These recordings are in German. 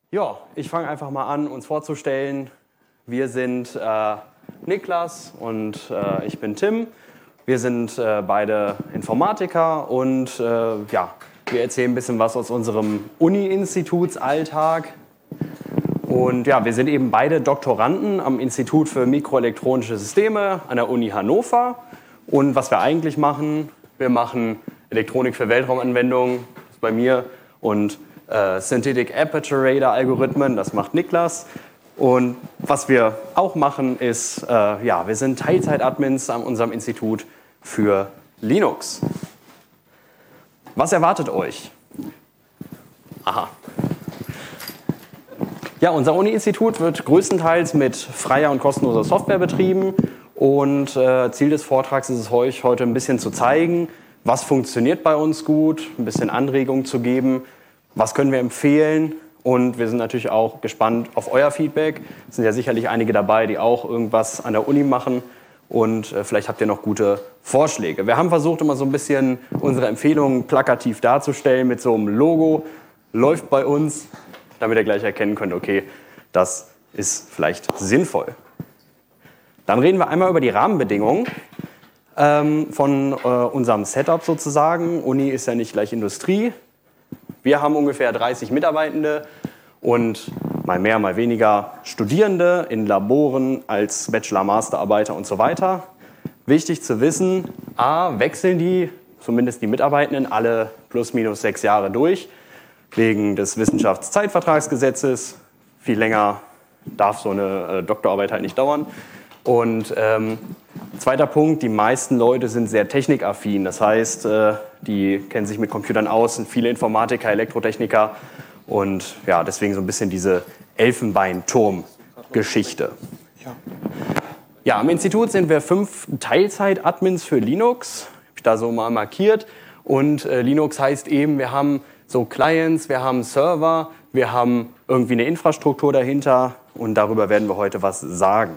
Ja, ich fange einfach mal an, uns vorzustellen. Wir sind Niklas und ich bin Tim. Wir sind beide Informatiker und ja, wir erzählen ein bisschen was aus unserem Uni-Institutsalltag. Und ja, wir sind eben beide Doktoranden am Institut für Mikroelektronische Systeme an der Uni Hannover. Und was wir eigentlich machen, wir machen Elektronik für Weltraumanwendungen, das ist bei mir, und Synthetic Aperture Radar Algorithmen, das macht Niklas. Und was wir auch machen ist, ja, wir sind Teilzeit-Admins an unserem Institut für Linux. Was erwartet euch? Aha. Ja, unser Uni-Institut wird größtenteils mit freier und kostenloser Software betrieben. Und Ziel des Vortrags ist es euch heute ein bisschen zu zeigen, was funktioniert bei uns gut, ein bisschen Anregungen zu geben, was können wir empfehlen. Und wir sind natürlich auch gespannt auf euer Feedback. Es sind ja sicherlich einige dabei, die auch irgendwas an der Uni machen. Und vielleicht habt ihr noch gute Vorschläge. Wir haben versucht, immer so ein bisschen unsere Empfehlungen plakativ darzustellen mit so einem Logo. Läuft bei uns, damit ihr gleich erkennen könnt, okay, das ist vielleicht sinnvoll. Dann reden wir einmal über die Rahmenbedingungen von unserem Setup sozusagen. Uni ist ja nicht gleich Industrie. Wir haben ungefähr 30 Mitarbeitende und mal mehr, mal weniger Studierende in Laboren als Bachelor-, Masterarbeiter und so weiter. Wichtig zu wissen, wechseln die, zumindest die Mitarbeitenden, alle plus minus 6 Jahre durch, wegen des Wissenschaftszeitvertragsgesetzes. Viel länger darf so eine Doktorarbeit halt nicht dauern. Und zweiter Punkt, die meisten Leute sind sehr technikaffin. Das heißt, die kennen sich mit Computern aus, sind viele Informatiker, Elektrotechniker. Und ja, deswegen so ein bisschen diese Elfenbeinturm-Geschichte. Ja, am Institut sind wir 5 Teilzeit-Admins für Linux. Habe ich da so mal markiert. Und Linux heißt eben, wir haben so Clients, wir haben Server, wir haben irgendwie eine Infrastruktur dahinter. Und darüber werden wir heute was sagen.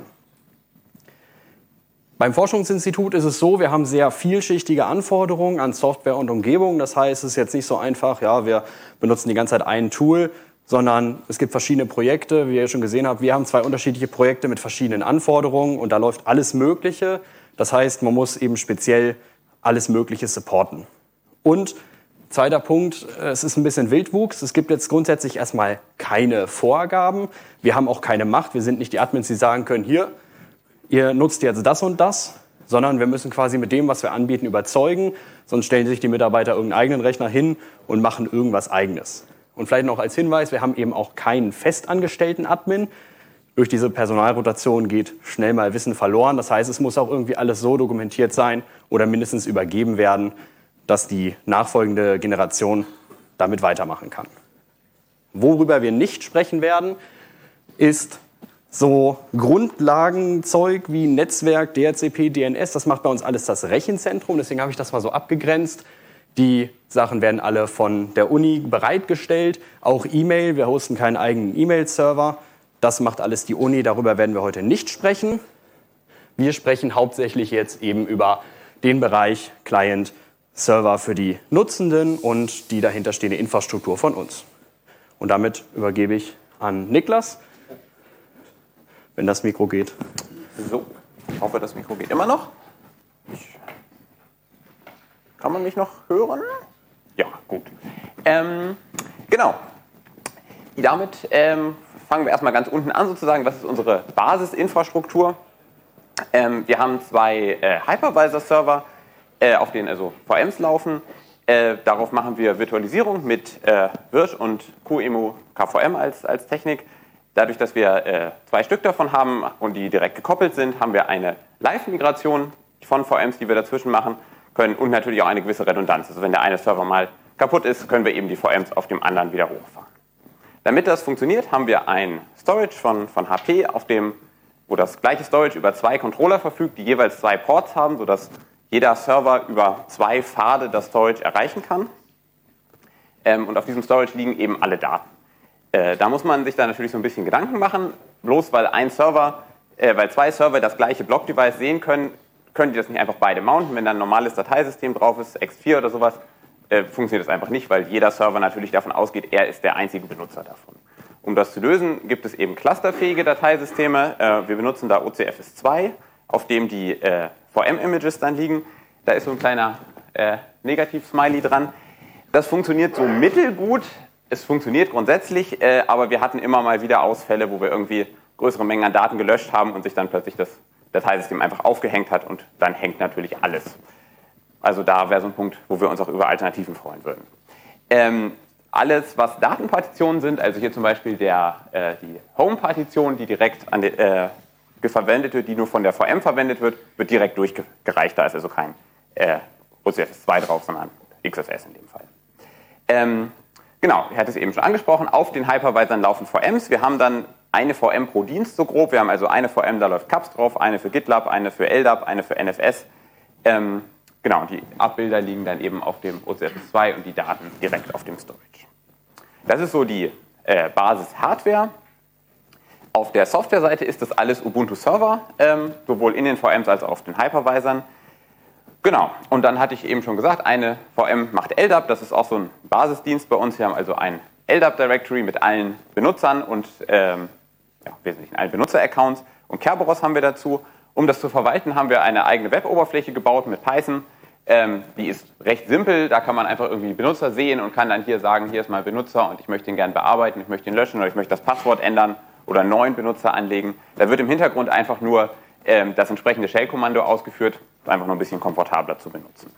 Beim Forschungsinstitut ist es so, wir haben sehr vielschichtige Anforderungen an Software und Umgebung. Das heißt, es ist jetzt nicht so einfach, ja, wir benutzen die ganze Zeit ein Tool, sondern es gibt verschiedene Projekte. Wie ihr schon gesehen habt, wir haben 2 unterschiedliche Projekte mit verschiedenen Anforderungen und da läuft alles Mögliche. Das heißt, man muss eben speziell alles Mögliche supporten. Und zweiter Punkt, es ist ein bisschen Wildwuchs. Es gibt jetzt grundsätzlich erstmal keine Vorgaben. Wir haben auch keine Macht. Wir sind nicht die Admins, die sagen können, hier, ihr nutzt jetzt das und das, sondern wir müssen quasi mit dem, was wir anbieten, überzeugen. Sonst stellen sich die Mitarbeiter irgendeinen eigenen Rechner hin und machen irgendwas Eigenes. Und vielleicht noch als Hinweis, wir haben eben auch keinen festangestellten Admin. Durch diese Personalrotation geht schnell mal Wissen verloren. Das heißt, es muss auch irgendwie alles so dokumentiert sein oder mindestens übergeben werden, dass die nachfolgende Generation damit weitermachen kann. Worüber wir nicht sprechen werden, ist so Grundlagenzeug wie Netzwerk, DHCP, DNS, das macht bei uns alles das Rechenzentrum, deswegen habe ich das mal so abgegrenzt. Die Sachen werden alle von der Uni bereitgestellt, auch E-Mail, wir hosten keinen eigenen E-Mail-Server, das macht alles die Uni, darüber werden wir heute nicht sprechen. Wir sprechen hauptsächlich jetzt eben über den Bereich Client, Server für die Nutzenden und die dahinterstehende Infrastruktur von uns. Und damit übergebe ich an Niklas. Wenn das Mikro geht. So, ich hoffe, das Mikro geht immer noch. Kann man mich noch hören? Ja, gut. Genau. Damit fangen wir erstmal ganz unten an sozusagen. Das ist unsere Basisinfrastruktur. Wir haben 2 Hypervisor-Server, auf denen also VMs laufen. Darauf machen wir Virtualisierung mit Virt und QEMU KVM als Technik. Dadurch, dass wir 2 Stück davon haben und die direkt gekoppelt sind, haben wir eine Live-Migration von VMs, die wir dazwischen machen können und natürlich auch eine gewisse Redundanz. Also wenn der eine Server mal kaputt ist, können wir eben die VMs auf dem anderen wieder hochfahren. Damit das funktioniert, haben wir ein Storage von HP, wo das gleiche Storage über 2 Controller verfügt, die jeweils 2 Ports haben, sodass jeder Server über 2 Pfade das Storage erreichen kann. Und auf diesem Storage liegen eben alle Daten. Da muss man sich dann natürlich so ein bisschen Gedanken machen. Bloß weil 2 Server das gleiche Block-Device sehen können, können die das nicht einfach beide mounten. Wenn dann ein normales Dateisystem drauf ist, X4 oder sowas, funktioniert das einfach nicht, weil jeder Server natürlich davon ausgeht, er ist der einzige Benutzer davon. um das zu lösen, gibt es eben clusterfähige Dateisysteme. Wir benutzen da OCFS2, auf dem die VM-Images dann liegen. Da ist so ein kleiner Negativ-Smiley dran. Das funktioniert so mittelgut. Es funktioniert grundsätzlich, aber wir hatten immer mal wieder Ausfälle, wo wir irgendwie größere Mengen an Daten gelöscht haben und sich dann plötzlich das Dateisystem einfach aufgehängt hat und dann hängt natürlich alles. Also da wäre so ein Punkt, wo wir uns auch über Alternativen freuen würden. Alles, was Datenpartitionen sind, also hier zum Beispiel die Home-Partition, die direkt verwendet wird, die nur von der VM verwendet wird, wird direkt durchgereicht. Da ist also kein OCFS2 drauf, sondern XFS in dem Fall. Genau, ich hatte es eben schon angesprochen, auf den Hypervisern laufen VMs. Wir haben dann eine VM pro Dienst so grob. Wir haben also eine VM, da läuft CUPS drauf, eine für GitLab, eine für LDAP, eine für NFS. Genau, die Abbilder liegen dann eben auf dem OCFS2 und die Daten direkt auf dem Storage. Das ist so die Basis-Hardware. Auf der Softwareseite ist das alles Ubuntu-Server, sowohl in den VMs als auch auf den Hypervisern. Genau, und dann hatte ich eben schon gesagt, eine VM macht LDAP, das ist auch so ein Basisdienst bei uns. Wir haben also ein LDAP-Directory mit allen Benutzern und wesentlich allen Benutzer-Accounts und Kerberos haben wir dazu. Um das zu verwalten, haben wir eine eigene Web-Oberfläche gebaut mit Python. Die ist recht simpel, da kann man einfach irgendwie Benutzer sehen und kann dann hier sagen, hier ist mein Benutzer und ich möchte ihn gerne bearbeiten, ich möchte ihn löschen oder ich möchte das Passwort ändern oder einen neuen Benutzer anlegen. Da wird im Hintergrund einfach nur das entsprechende Shell-Kommando ausgeführt, einfach nur ein bisschen komfortabler zu benutzen.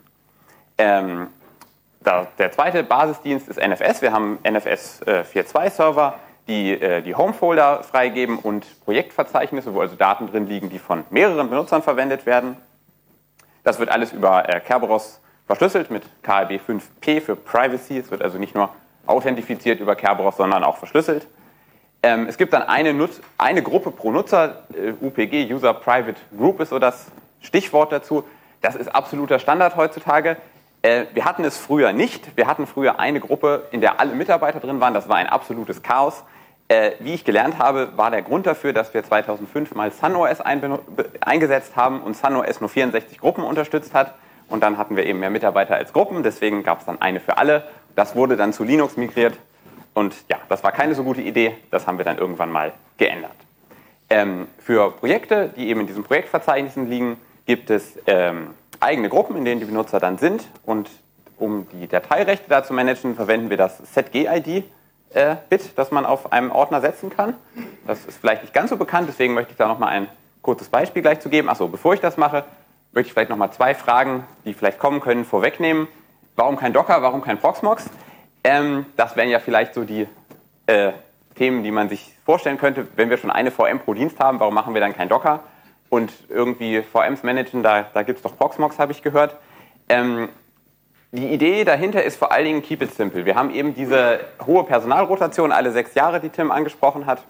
Der zweite Basisdienst ist NFS. Wir haben NFS 4.2 Server, die Home-Folder freigeben und Projektverzeichnisse, wo also Daten drin liegen, die von mehreren Benutzern verwendet werden. Das wird alles über Kerberos verschlüsselt mit KLB 5P für Privacy. Es wird also nicht nur authentifiziert über Kerberos, sondern auch verschlüsselt. Es gibt dann eine Gruppe pro Nutzer, UPG, User Private Group ist so das Stichwort dazu. Das ist absoluter Standard heutzutage. Wir hatten es früher nicht. Wir hatten früher eine Gruppe, in der alle Mitarbeiter drin waren. Das war ein absolutes Chaos. Wie ich gelernt habe, war der Grund dafür, dass wir 2005 mal SunOS eingesetzt haben und SunOS nur 64 Gruppen unterstützt hat. Und dann hatten wir eben mehr Mitarbeiter als Gruppen. Deswegen gab es dann eine für alle. Das wurde dann zu Linux migriert. Und ja, das war keine so gute Idee. Das haben wir dann irgendwann mal geändert. Für Projekte, die eben in diesen Projektverzeichnissen liegen, gibt es eigene Gruppen, in denen die Benutzer dann sind. Und um die Dateirechte da zu managen, verwenden wir das setgid-Bit, das man auf einem Ordner setzen kann. Das ist vielleicht nicht ganz so bekannt, deswegen möchte ich da nochmal ein kurzes Beispiel gleich zu geben. Achso, bevor ich das mache, möchte ich vielleicht nochmal 2 Fragen, die vielleicht kommen können, vorwegnehmen. Warum kein Docker, warum kein Proxmox? Das wären ja vielleicht so die Themen, die man sich vorstellen könnte. Wenn wir schon eine VM pro Dienst haben, warum machen wir dann kein Docker? Und irgendwie VMs managen, da gibt es doch Proxmox, habe ich gehört. Die Idee dahinter ist vor allen Dingen keep it simple. Wir haben eben diese hohe Personalrotation alle 6 Jahre, die Tim angesprochen hat.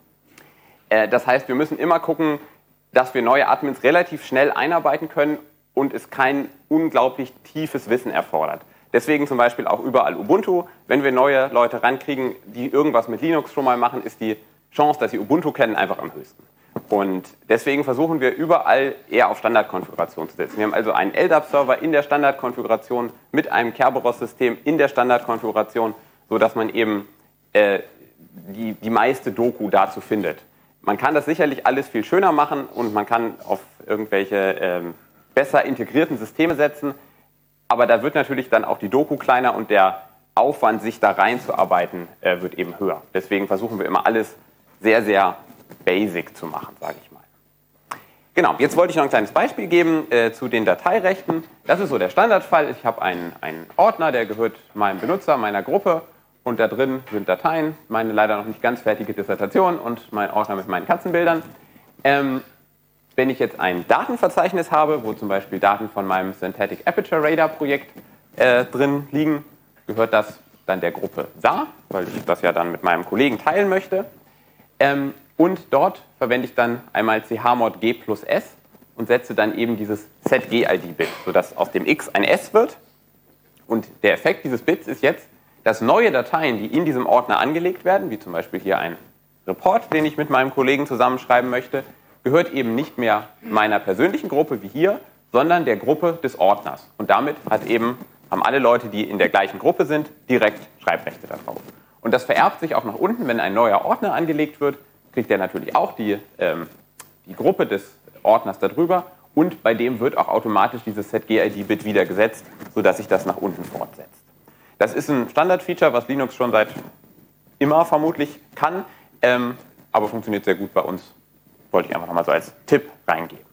Das heißt, wir müssen immer gucken, dass wir neue Admins relativ schnell einarbeiten können und es kein unglaublich tiefes Wissen erfordert. Deswegen zum Beispiel auch überall Ubuntu. Wenn wir neue Leute rankriegen, die irgendwas mit Linux schon mal machen, ist die Chance, dass sie Ubuntu kennen, einfach am höchsten. Und deswegen versuchen wir überall eher auf Standardkonfiguration zu setzen. Wir haben also einen LDAP-Server in der Standardkonfiguration mit einem Kerberos-System in der Standardkonfiguration, sodass man eben die meiste Doku dazu findet. Man kann das sicherlich alles viel schöner machen und man kann auf irgendwelche besser integrierten Systeme setzen, aber da wird natürlich dann auch die Doku kleiner und der Aufwand, sich da reinzuarbeiten, wird eben höher. Deswegen versuchen wir immer alles sehr, sehr basic zu machen, sage ich mal. Genau, jetzt wollte ich noch ein kleines Beispiel geben zu den Dateirechten. Das ist so der Standardfall. Ich habe einen Ordner, der gehört meinem Benutzer, meiner Gruppe und da drin sind Dateien, meine leider noch nicht ganz fertige Dissertation und mein Ordner mit meinen Katzenbildern. Wenn ich jetzt ein Datenverzeichnis habe, wo zum Beispiel Daten von meinem Synthetic Aperture Radar Projekt drin liegen, gehört das dann der Gruppe SAR, weil ich das ja dann mit meinem Kollegen teilen möchte. Und dort verwende ich dann einmal chmod g plus s und setze dann eben dieses setgid-Bit, sodass aus dem x ein s wird. Und der Effekt dieses Bits ist jetzt, dass neue Dateien, die in diesem Ordner angelegt werden, wie zum Beispiel hier ein Report, den ich mit meinem Kollegen zusammenschreiben möchte, gehört eben nicht mehr meiner persönlichen Gruppe wie hier, sondern der Gruppe des Ordners. Und damit haben alle Leute, die in der gleichen Gruppe sind, direkt Schreibrechte darauf. Und das vererbt sich auch nach unten. Wenn ein neuer Ordner angelegt wird, kriegt der natürlich auch die Gruppe des Ordners darüber. Und bei dem wird auch automatisch dieses setGID-Bit wieder gesetzt, sodass sich das nach unten fortsetzt. Das ist ein Standardfeature, was Linux schon seit immer vermutlich kann, aber funktioniert sehr gut bei uns. Wollte ich einfach nochmal so als Tipp reingeben.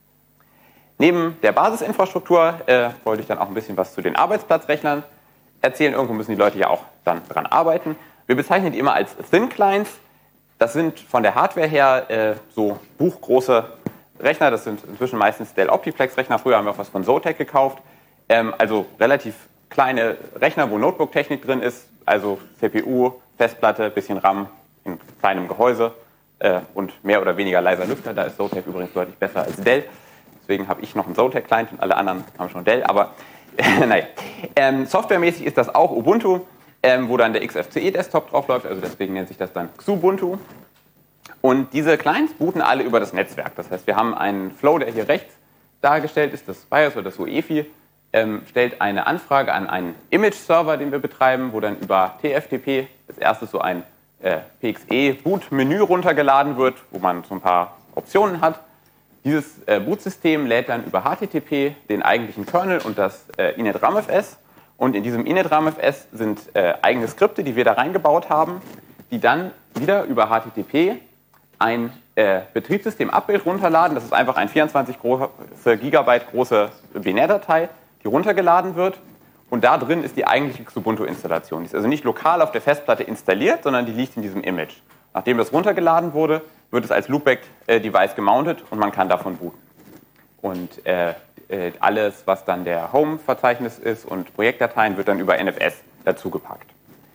Neben der Basisinfrastruktur wollte ich dann auch ein bisschen was zu den Arbeitsplatzrechnern erzählen. Irgendwo müssen die Leute ja auch dann dran arbeiten. Wir bezeichnen die immer als Thin Clients. Das sind von der Hardware her so buchgroße Rechner. Das sind inzwischen meistens Dell Optiplex-Rechner. Früher haben wir auch was von Zotac gekauft. Also relativ kleine Rechner, wo Notebook-Technik drin ist. Also CPU, Festplatte, bisschen RAM in kleinem Gehäuse und mehr oder weniger leiser Lüfter. Da ist Zotac übrigens deutlich besser als Dell. Deswegen habe ich noch einen Zotac-Client und alle anderen haben schon Dell. Aber naja, softwaremäßig ist das auch Ubuntu, wo dann der XFCE-Desktop drauf läuft. Also deswegen nennt sich das dann Xubuntu. Und diese Clients booten alle über das Netzwerk. Das heißt, wir haben einen Flow, der hier rechts dargestellt ist, das BIOS oder das UEFI, stellt eine Anfrage an einen Image-Server, den wir betreiben, wo dann über TFTP als erstes so ein PXE-Boot-Menü runtergeladen wird, wo man so ein paar Optionen hat. Dieses Bootsystem lädt dann über HTTP den eigentlichen Kernel und das init-ramfs. Und in diesem init-ramfs sind eigene Skripte, die wir da reingebaut haben, die dann wieder über HTTP ein Betriebssystem-Abbild runterladen. Das ist einfach ein 24 Gigabyte große Binärdatei, die runtergeladen wird. Und da drin ist die eigentliche Xubuntu-Installation. Die ist also nicht lokal auf der Festplatte installiert, sondern die liegt in diesem Image. Nachdem das runtergeladen wurde, wird es als Loopback-Device gemountet und man kann davon booten. Und alles, was dann der Home-Verzeichnis ist und Projektdateien, wird dann über NFS dazugepackt.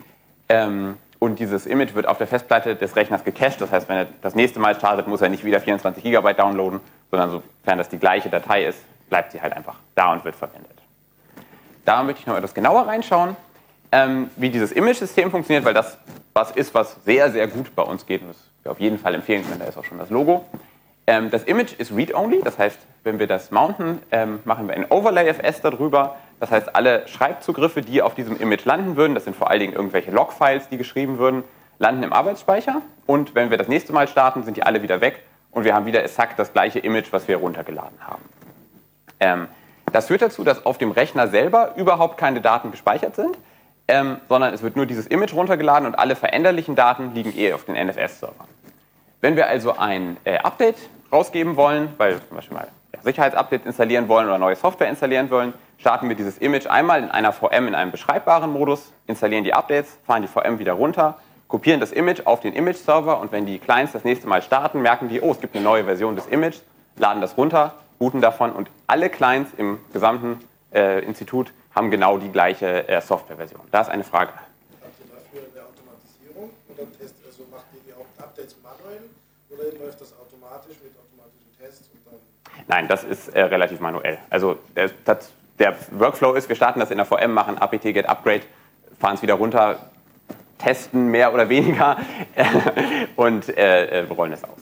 Und dieses Image wird auf der Festplatte des Rechners gecached. Das heißt, wenn er das nächste Mal startet, muss er nicht wieder 24 GB downloaden, sondern sofern das die gleiche Datei ist, bleibt sie halt einfach da und wird verwendet. Da möchte ich noch etwas genauer reinschauen, wie dieses Image-System funktioniert, weil das was ist, was sehr, sehr gut bei uns geht und das wir auf jeden Fall empfehlen können. Da ist auch schon das Logo. Das Image ist read-only, das heißt, wenn wir das mounten, machen wir ein Overlay-FS darüber. Das heißt, alle Schreibzugriffe, die auf diesem Image landen würden, das sind vor allen Dingen irgendwelche Log-Files, die geschrieben würden, landen im Arbeitsspeicher. Und wenn wir das nächste Mal starten, sind die alle wieder weg und wir haben wieder exakt das gleiche Image, was wir runtergeladen haben. Das führt dazu, dass auf dem Rechner selber überhaupt keine Daten gespeichert sind, sondern es wird nur dieses Image runtergeladen und alle veränderlichen Daten liegen auf den NFS-Servern. Wenn wir also ein Update rausgeben wollen, weil wir zum Beispiel mal Sicherheitsupdates installieren wollen oder neue Software installieren wollen, starten wir dieses Image einmal in einer VM in einem beschreibbaren Modus, installieren die Updates, fahren die VM wieder runter, kopieren das Image auf den Image-Server und wenn die Clients das nächste Mal starten, merken die, oh, es gibt eine neue Version des Images, laden das runter, booten davon und alle Clients im gesamten Institut haben genau die gleiche Softwareversion. Da ist eine Frage. Habt ihr dafür eine Automatisierung oder also macht ihr die auch Updates manuell oder läuft das automatisch mit automatischen Tests? Und dann Nein, das ist relativ manuell. Also der Workflow ist, wir starten das in der VM, machen apt-get-upgrade, fahren es wieder runter, testen mehr oder weniger und rollen es aus.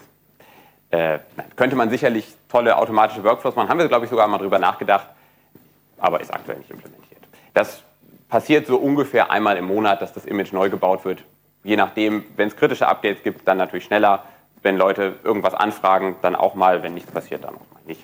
Könnte man sicherlich tolle automatische Workflows machen, haben wir, glaube ich, sogar mal drüber nachgedacht, aber ist aktuell nicht implementiert. Das passiert so ungefähr einmal im Monat, dass das Image neu gebaut wird. Je nachdem, wenn es kritische Updates gibt, dann natürlich schneller. Wenn Leute irgendwas anfragen, dann auch mal. Wenn nichts passiert, dann auch mal nicht.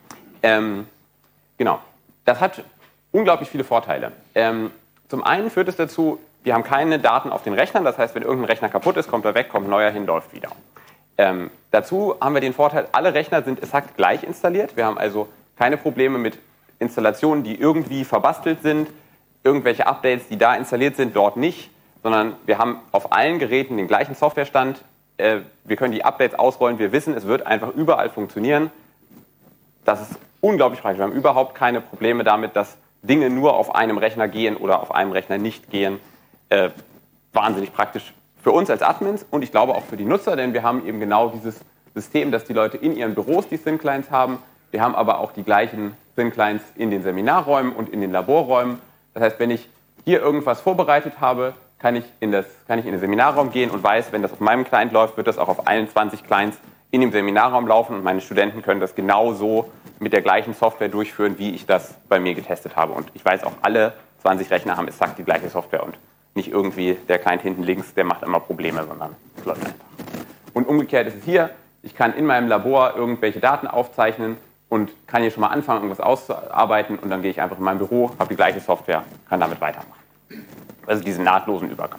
Genau. Das hat unglaublich viele Vorteile. Zum einen führt es dazu, wir haben keine Daten auf den Rechnern. Das heißt, wenn irgendein Rechner kaputt ist, kommt er weg, kommt ein neuer hin, läuft wieder. Dazu haben wir den Vorteil, alle Rechner sind exakt gleich installiert. Wir haben also keine Probleme mit Installationen, die irgendwie verbastelt sind, irgendwelche Updates, die da installiert sind, dort nicht, sondern wir haben auf allen Geräten den gleichen Softwarestand. Wir können die Updates ausrollen, wir wissen, es wird einfach überall funktionieren. Das ist unglaublich praktisch. Wir haben überhaupt keine Probleme damit, dass Dinge nur auf einem Rechner gehen oder auf einem Rechner nicht gehen. Wahnsinnig praktisch für uns als Admins und ich glaube auch für die Nutzer, denn wir haben eben genau dieses System, dass die Leute in ihren Büros die Thin-Clients haben. Wir haben aber auch die gleichen Thin-Clients in den Seminarräumen und in den Laborräumen. Das heißt, wenn ich hier irgendwas vorbereitet habe, kann ich in den Seminarraum gehen und weiß, wenn das auf meinem Client läuft, wird das auch auf allen 20 Clients in dem Seminarraum laufen und meine Studenten können das genauso mit der gleichen Software durchführen, wie ich das bei mir getestet habe. Und ich weiß auch, alle 20 Rechner haben exakt die gleiche Software und nicht irgendwie der Client hinten links, der macht immer Probleme, sondern es läuft einfach. Und umgekehrt ist es hier, ich kann in meinem Labor irgendwelche Daten aufzeichnen und kann hier schon mal anfangen, irgendwas auszuarbeiten und dann gehe ich einfach in mein Büro, habe die gleiche Software, kann damit weitermachen. Also diesen nahtlosen Übergang.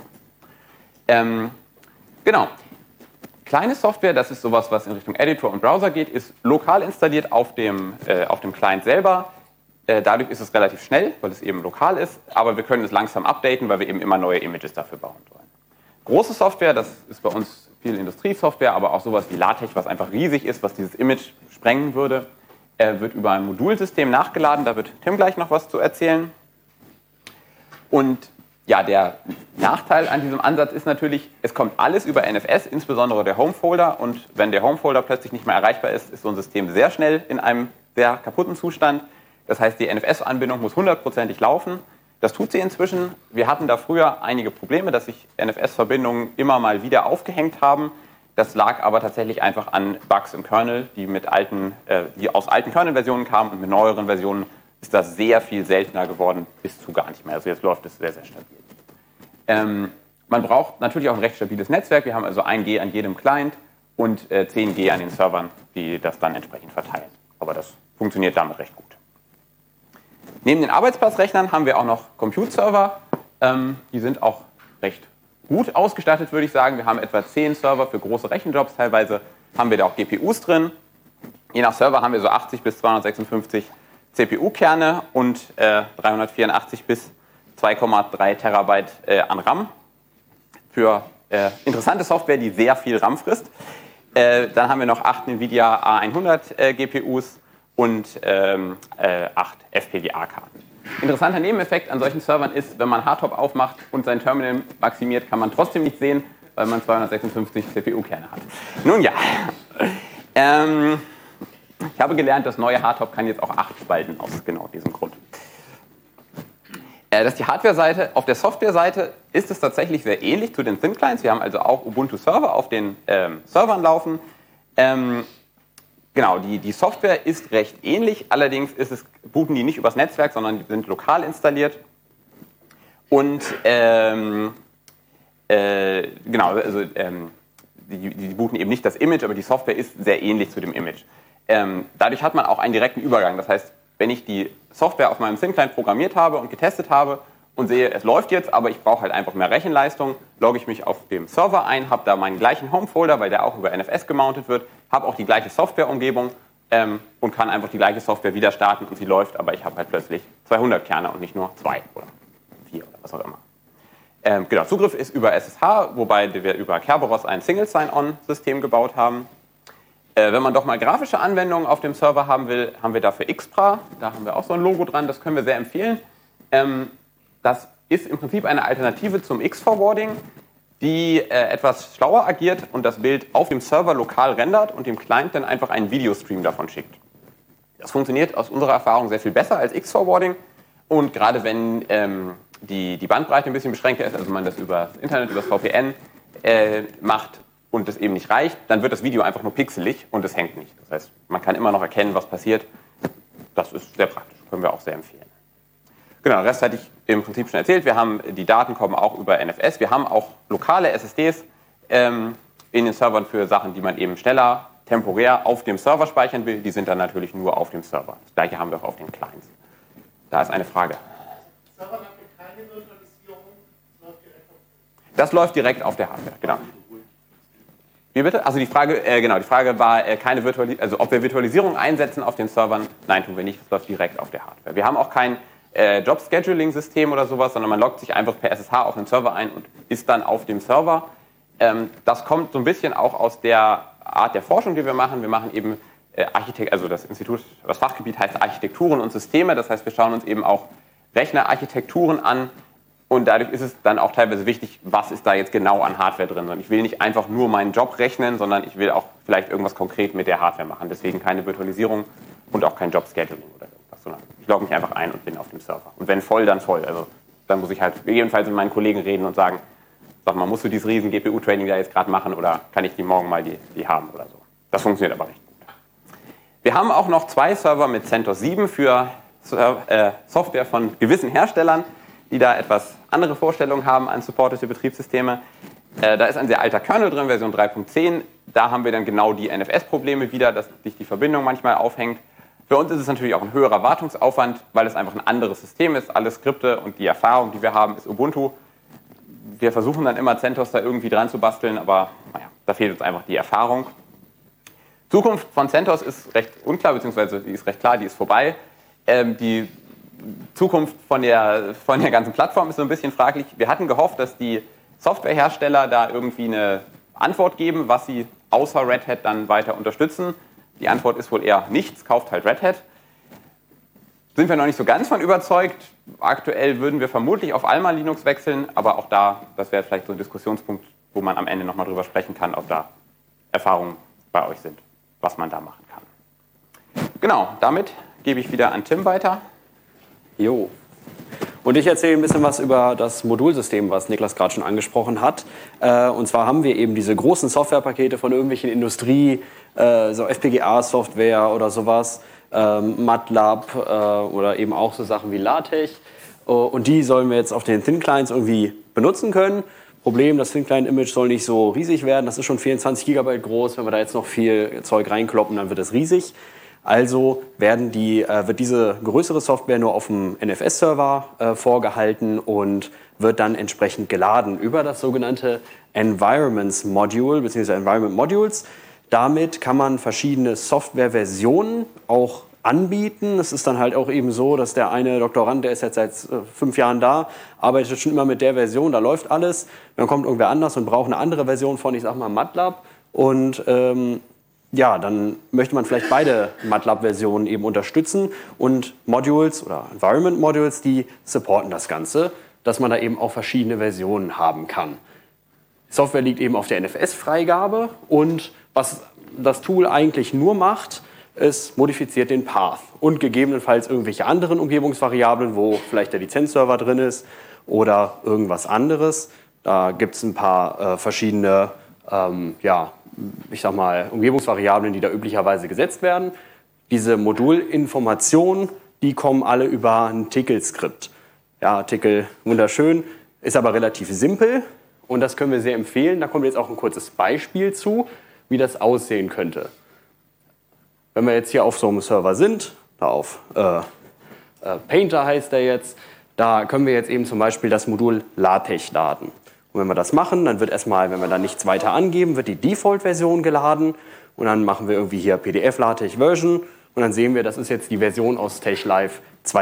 Genau. Kleine Software, das ist sowas, was in Richtung Editor und Browser geht, ist lokal installiert auf dem Client selber. Dadurch ist es relativ schnell, weil es eben lokal ist, aber wir können es langsam updaten, weil wir eben immer neue Images dafür bauen wollen. Große Software, das ist bei uns viel Industriesoftware, aber auch sowas wie LaTeX, was einfach riesig ist, was dieses Image sprengen würde, wird über ein Modulsystem nachgeladen. Da wird Tim gleich noch was zu erzählen. Und ja, der Nachteil an diesem Ansatz ist natürlich, es kommt alles über NFS, insbesondere der Home-Folder. Und wenn der Home-Folder plötzlich nicht mehr erreichbar ist, ist so ein System sehr schnell in einem sehr kaputten Zustand. Das heißt, die NFS-Anbindung muss 100%ig laufen. Das tut sie inzwischen. Wir hatten da früher einige Probleme, dass sich NFS-Verbindungen immer mal wieder aufgehängt haben. Das lag aber tatsächlich einfach an Bugs im Kernel, die aus alten Kernel-Versionen kamen, und mit neueren Versionen ist das sehr viel seltener geworden, bis zu gar nicht mehr. Also jetzt läuft es sehr, sehr stabil. Man braucht natürlich auch ein recht stabiles Netzwerk. Wir haben also 1G an jedem Client und 10G an den Servern, die das dann entsprechend verteilen. Aber das funktioniert damit recht gut. Neben den Arbeitsplatzrechnern haben wir auch noch Compute-Server. Die sind auch recht gut ausgestattet, würde ich sagen. Wir haben etwa 10 Server für große Rechenjobs. Teilweise haben wir da auch GPUs drin. Je nach Server haben wir so 80 bis 256 CPU-Kerne und 384 bis 2,3 Terabyte an RAM. Für interessante Software, die sehr viel RAM frisst. Dann haben wir noch 8 NVIDIA A100 GPUs und 8 FPGA-Karten. Interessanter Nebeneffekt an solchen Servern ist, wenn man Hardtop aufmacht und sein Terminal maximiert, kann man trotzdem nicht sehen, weil man 256 CPU-Kerne hat. Nun ja, ich habe gelernt, das neue Hardtop kann jetzt auch 8 spalten, aus genau diesem Grund. Das ist die Hardware-Seite. Auf der Software-Seite ist es tatsächlich sehr ähnlich zu den Thin-Clients. Wir haben also auch Ubuntu-Server auf den Servern laufen. Genau, die Software ist recht ähnlich, allerdings booten die nicht übers Netzwerk, sondern die sind lokal installiert. Und genau, also die booten eben nicht das Image, aber die Software ist sehr ähnlich zu dem Image. Dadurch hat man auch einen direkten Übergang. Das heißt, wenn ich die Software auf meinem Thin-Client programmiert habe und getestet habe und sehe, es läuft jetzt, aber ich brauche halt einfach mehr Rechenleistung, logge ich mich auf dem Server ein, habe da meinen gleichen Home-Folder, weil der auch über NFS gemountet wird, habe auch die gleiche Softwareumgebung und kann einfach die gleiche Software wieder starten und sie läuft, aber ich habe halt plötzlich 200 Kerne und nicht nur 2 oder 4 oder was auch immer. Genau, Zugriff ist über SSH, wobei wir über Kerberos ein Single Sign-On-System gebaut haben. Wenn man doch mal grafische Anwendungen auf dem Server haben will, haben wir dafür Xpra. Da haben wir auch so ein Logo dran, das können wir sehr empfehlen. Das ist im Prinzip eine Alternative zum X-Forwarding, die etwas schlauer agiert und das Bild auf dem Server lokal rendert und dem Client dann einfach einen Videostream davon schickt. Das funktioniert aus unserer Erfahrung sehr viel besser als X-Forwarding und gerade wenn die Bandbreite ein bisschen beschränkter ist, also man das über das Internet, über das VPN macht, und das eben nicht reicht, dann wird das Video einfach nur pixelig und es hängt nicht. Das heißt, man kann immer noch erkennen, was passiert. Das ist sehr praktisch, können wir auch sehr empfehlen. Genau, den Rest hatte ich im Prinzip schon erzählt. Die Daten kommen auch über NFS. Wir haben auch lokale SSDs in den Servern für Sachen, die man eben schneller, temporär auf dem Server speichern will. Die sind dann natürlich nur auf dem Server. Das gleiche haben wir auch auf den Clients. Da ist eine Frage. Server hat keine Virtualisierung, das läuft direkt auf der Hardware, genau. Wie bitte? Also die Frage war keine also ob wir Virtualisierung einsetzen auf den Servern. Nein, tun wir nicht. Das läuft direkt auf der Hardware. Wir haben auch kein Job-Scheduling-System oder sowas, sondern man loggt sich einfach per SSH auf den Server ein und ist dann auf dem Server. Das kommt so ein bisschen auch aus der Art der Forschung, die wir machen. Wir machen eben also das Fachgebiet heißt Architekturen und Systeme. Das heißt, wir schauen uns eben auch Rechnerarchitekturen an. Und dadurch ist es dann auch teilweise wichtig, was ist da jetzt genau an Hardware drin. Und ich will nicht einfach nur meinen Job rechnen, sondern ich will auch vielleicht irgendwas konkret mit der Hardware machen. Deswegen keine Virtualisierung und auch kein Job-Scheduling oder irgendwas, sondern ich logge mich einfach ein und bin auf dem Server. Und wenn voll, dann voll. Also dann muss ich halt jedenfalls mit meinen Kollegen reden und sagen, sag mal, musst du dieses riesen GPU-Training da jetzt gerade machen oder kann ich die morgen mal die haben oder so. Das funktioniert aber recht gut. Wir haben auch noch 2 Server mit CentOS 7 für Software von gewissen Herstellern, die da etwas andere Vorstellungen haben an supportete Betriebssysteme. Da ist ein sehr alter Kernel drin, Version 3.10. Da haben wir dann genau die NFS-Probleme wieder, dass sich die Verbindung manchmal aufhängt. Für uns ist es natürlich auch ein höherer Wartungsaufwand, weil es einfach ein anderes System ist. Alle Skripte und die Erfahrung, die wir haben, ist Ubuntu. Wir versuchen dann immer CentOS da irgendwie dran zu basteln, aber naja, da fehlt uns einfach die Erfahrung. Zukunft von CentOS ist recht unklar, beziehungsweise die ist recht klar, die ist vorbei. Die Zukunft von der ganzen Plattform ist so ein bisschen fraglich. Wir hatten gehofft, dass die Softwarehersteller da irgendwie eine Antwort geben, was sie außer Red Hat dann weiter unterstützen. Die Antwort ist wohl eher nichts, kauft halt Red Hat. Sind wir noch nicht so ganz von überzeugt. Aktuell würden wir vermutlich auf Alma Linux wechseln, aber auch da, das wäre vielleicht so ein Diskussionspunkt, wo man am Ende nochmal drüber sprechen kann, ob da Erfahrungen bei euch sind, was man da machen kann. Genau, damit gebe ich wieder an Tim weiter. Jo. Und ich erzähle ein bisschen was über das Modulsystem, was Niklas gerade schon angesprochen hat. Und zwar haben wir eben diese großen Softwarepakete von irgendwelchen Industrie, so FPGA-Software oder sowas, MATLAB oder eben auch so Sachen wie LaTeX. Und die sollen wir jetzt auf den Thin Clients irgendwie benutzen können. Problem, das Thin Client Image soll nicht so riesig werden. Das ist schon 24 GB groß. Wenn wir da jetzt noch viel Zeug reinkloppen, dann wird es riesig. Also wird diese größere Software nur auf dem NFS-Server vorgehalten und wird dann entsprechend geladen über das sogenannte Environments Module bzw. Environment Modules. Damit kann man verschiedene Softwareversionen auch anbieten. Es ist dann halt auch eben so, dass der eine Doktorand, der ist jetzt seit 5 Jahren da, arbeitet schon immer mit der Version, da läuft alles. Dann kommt irgendwer anders und braucht eine andere Version von, ich sag mal, MATLAB. Und dann möchte man vielleicht beide MATLAB-Versionen eben unterstützen. Und Modules oder Environment Modules, die supporten das Ganze, dass man da eben auch verschiedene Versionen haben kann. Die Software liegt eben auf der NFS-Freigabe und was das Tool eigentlich nur macht, es modifiziert den Path und gegebenenfalls irgendwelche anderen Umgebungsvariablen, wo vielleicht der Lizenzserver drin ist oder irgendwas anderes. Da gibt es ein paar verschiedene Umgebungsvariablen, die da üblicherweise gesetzt werden. Diese Modulinformationen, die kommen alle über ein Tcl-Skript. Ja, Tcl, wunderschön, ist aber relativ simpel und das können wir sehr empfehlen. Da kommt jetzt auch ein kurzes Beispiel zu, wie das aussehen könnte. Wenn wir jetzt hier auf so einem Server sind, da auf Painter heißt der jetzt, da können wir jetzt eben zum Beispiel das Modul LaTeX laden. Und wenn wir das machen, dann wird erstmal, wenn wir da nichts weiter angeben, wird die Default-Version geladen und dann machen wir irgendwie hier PDF-LaTeX-Version und dann sehen wir, das ist jetzt die Version aus TechLive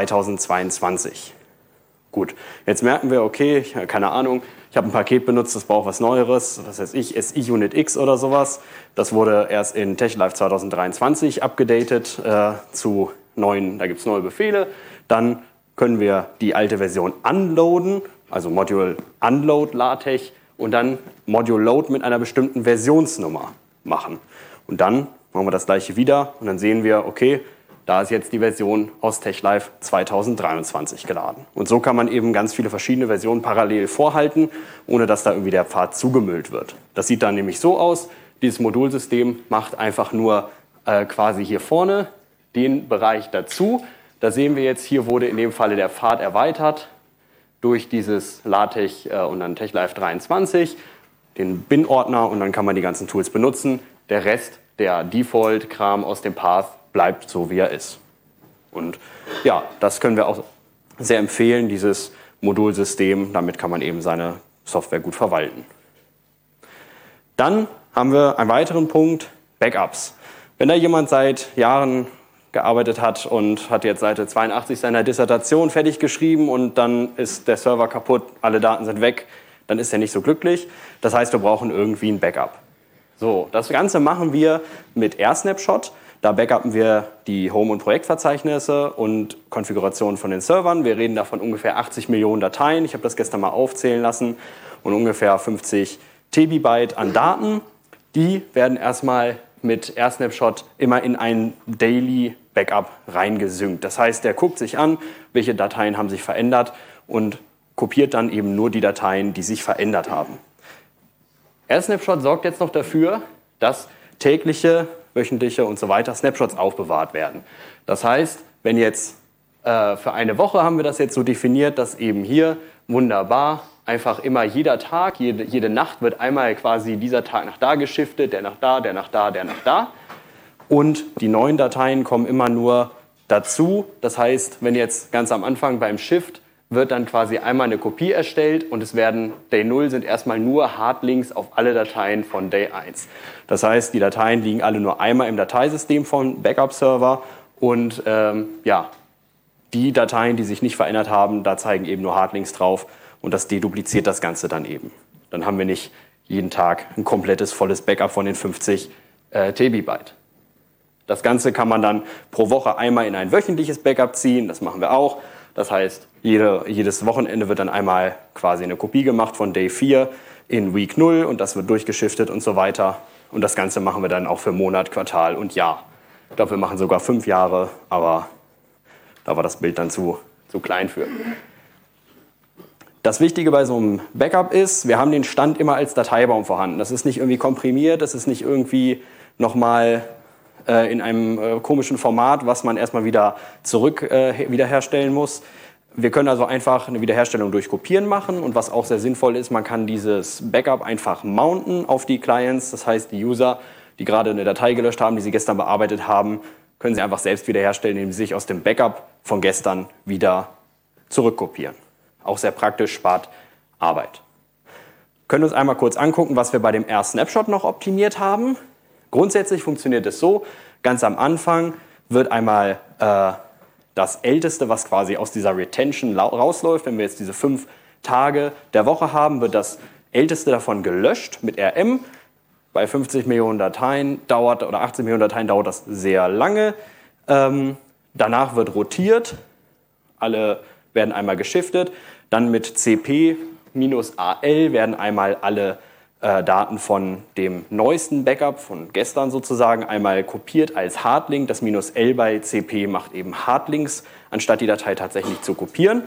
2022. Gut, jetzt merken wir, okay, keine Ahnung, ich habe ein Paket benutzt, das braucht was Neueres, was weiß ich, SI-Unit X oder sowas. Das wurde erst in TechLive 2023 abgedatet zu neuen, da gibt es neue Befehle. Dann können wir die alte Version unloaden, also Module Unload LaTeX und dann Module Load mit einer bestimmten Versionsnummer machen. Und dann machen wir das gleiche wieder und dann sehen wir, okay, da ist jetzt die Version aus TechLive 2023 geladen. Und so kann man eben ganz viele verschiedene Versionen parallel vorhalten, ohne dass da irgendwie der Pfad zugemüllt wird. Das sieht dann nämlich so aus, dieses Modulsystem macht einfach nur quasi hier vorne den Bereich dazu. Da sehen wir jetzt, hier wurde in dem Falle der Pfad erweitert durch dieses LaTeX und dann TechLive 23, den Bin-Ordner und dann kann man die ganzen Tools benutzen. Der Rest, der Default-Kram aus dem Path, bleibt so, wie er ist. Und ja, das können wir auch sehr empfehlen, dieses Modulsystem. Damit kann man eben seine Software gut verwalten. Dann haben wir einen weiteren Punkt, Backups. Wenn da jemand seit Jahren gearbeitet hat und hat jetzt Seite 82 seiner Dissertation fertig geschrieben und dann ist der Server kaputt, alle Daten sind weg, dann ist er nicht so glücklich. Das heißt, wir brauchen irgendwie ein Backup. So, das Ganze machen wir mit AirSnapshot. Da backuppen wir die Home- und Projektverzeichnisse und Konfigurationen von den Servern. Wir reden da von ungefähr 80 Millionen Dateien. Ich habe das gestern mal aufzählen lassen. Und ungefähr 50 Tebibyte an Daten. Die werden erstmal mit AirSnapshot immer in ein Daily Backup reingesynkt. Das heißt, der guckt sich an, welche Dateien haben sich verändert und kopiert dann eben nur die Dateien, die sich verändert haben. AirSnapshot sorgt jetzt noch dafür, dass tägliche, wöchentliche und so weiter Snapshots aufbewahrt werden. Das heißt, wenn jetzt für eine Woche haben wir das jetzt so definiert, dass eben hier wunderbar. Einfach immer jeder Tag, jede Nacht wird einmal quasi dieser Tag nach da geschiftet, der nach da, der nach da, der nach da. Und die neuen Dateien kommen immer nur dazu. Das heißt, wenn jetzt ganz am Anfang beim Shift wird dann quasi einmal eine Kopie erstellt und es werden Day 0 sind erstmal nur Hardlinks auf alle Dateien von Day 1. Das heißt, die Dateien liegen alle nur einmal im Dateisystem vom Backup-Server und die Dateien, die sich nicht verändert haben, da zeigen eben nur Hardlinks drauf und das dedupliziert das Ganze dann eben. Dann haben wir nicht jeden Tag ein komplettes, volles Backup von den 50 Tebibyte. Das Ganze kann man dann pro Woche einmal in ein wöchentliches Backup ziehen, das machen wir auch. Das heißt, jedes Wochenende wird dann einmal quasi eine Kopie gemacht von Day 4 in Week 0 und das wird durchgeschiftet und so weiter. Und das Ganze machen wir dann auch für Monat, Quartal und Jahr. Ich glaube, wir machen sogar 5 Jahre, aber da war das Bild dann zu klein für. Das Wichtige bei so einem Backup ist, wir haben den Stand immer als Dateibaum vorhanden. Das ist nicht irgendwie komprimiert, das ist nicht irgendwie nochmal in einem komischen Format, was man erstmal wieder wiederherstellen muss. Wir können also einfach eine Wiederherstellung durch Kopieren machen und was auch sehr sinnvoll ist, man kann dieses Backup einfach mounten auf die Clients. Das heißt, die User, die gerade eine Datei gelöscht haben, die sie gestern bearbeitet haben, können sie einfach selbst wiederherstellen, indem sie sich aus dem Backup von gestern wieder zurückkopieren. Auch sehr praktisch, spart Arbeit. Wir können uns einmal kurz angucken, was wir bei dem R-Snapshot noch optimiert haben. Grundsätzlich funktioniert es so, ganz am Anfang wird einmal das Älteste, was quasi aus dieser Retention rausläuft, wenn wir jetzt diese 5 Tage der Woche haben, wird das Älteste davon gelöscht mit RM. Bei 50 Millionen Dateien oder 80 Millionen Dateien dauert das sehr lange. Danach wird rotiert, alle werden einmal geschiftet, dann mit CP-AL werden einmal alle Daten von dem neuesten Backup von gestern sozusagen einmal kopiert als Hardlink. Das -L bei CP macht eben Hardlinks, anstatt die Datei tatsächlich zu kopieren.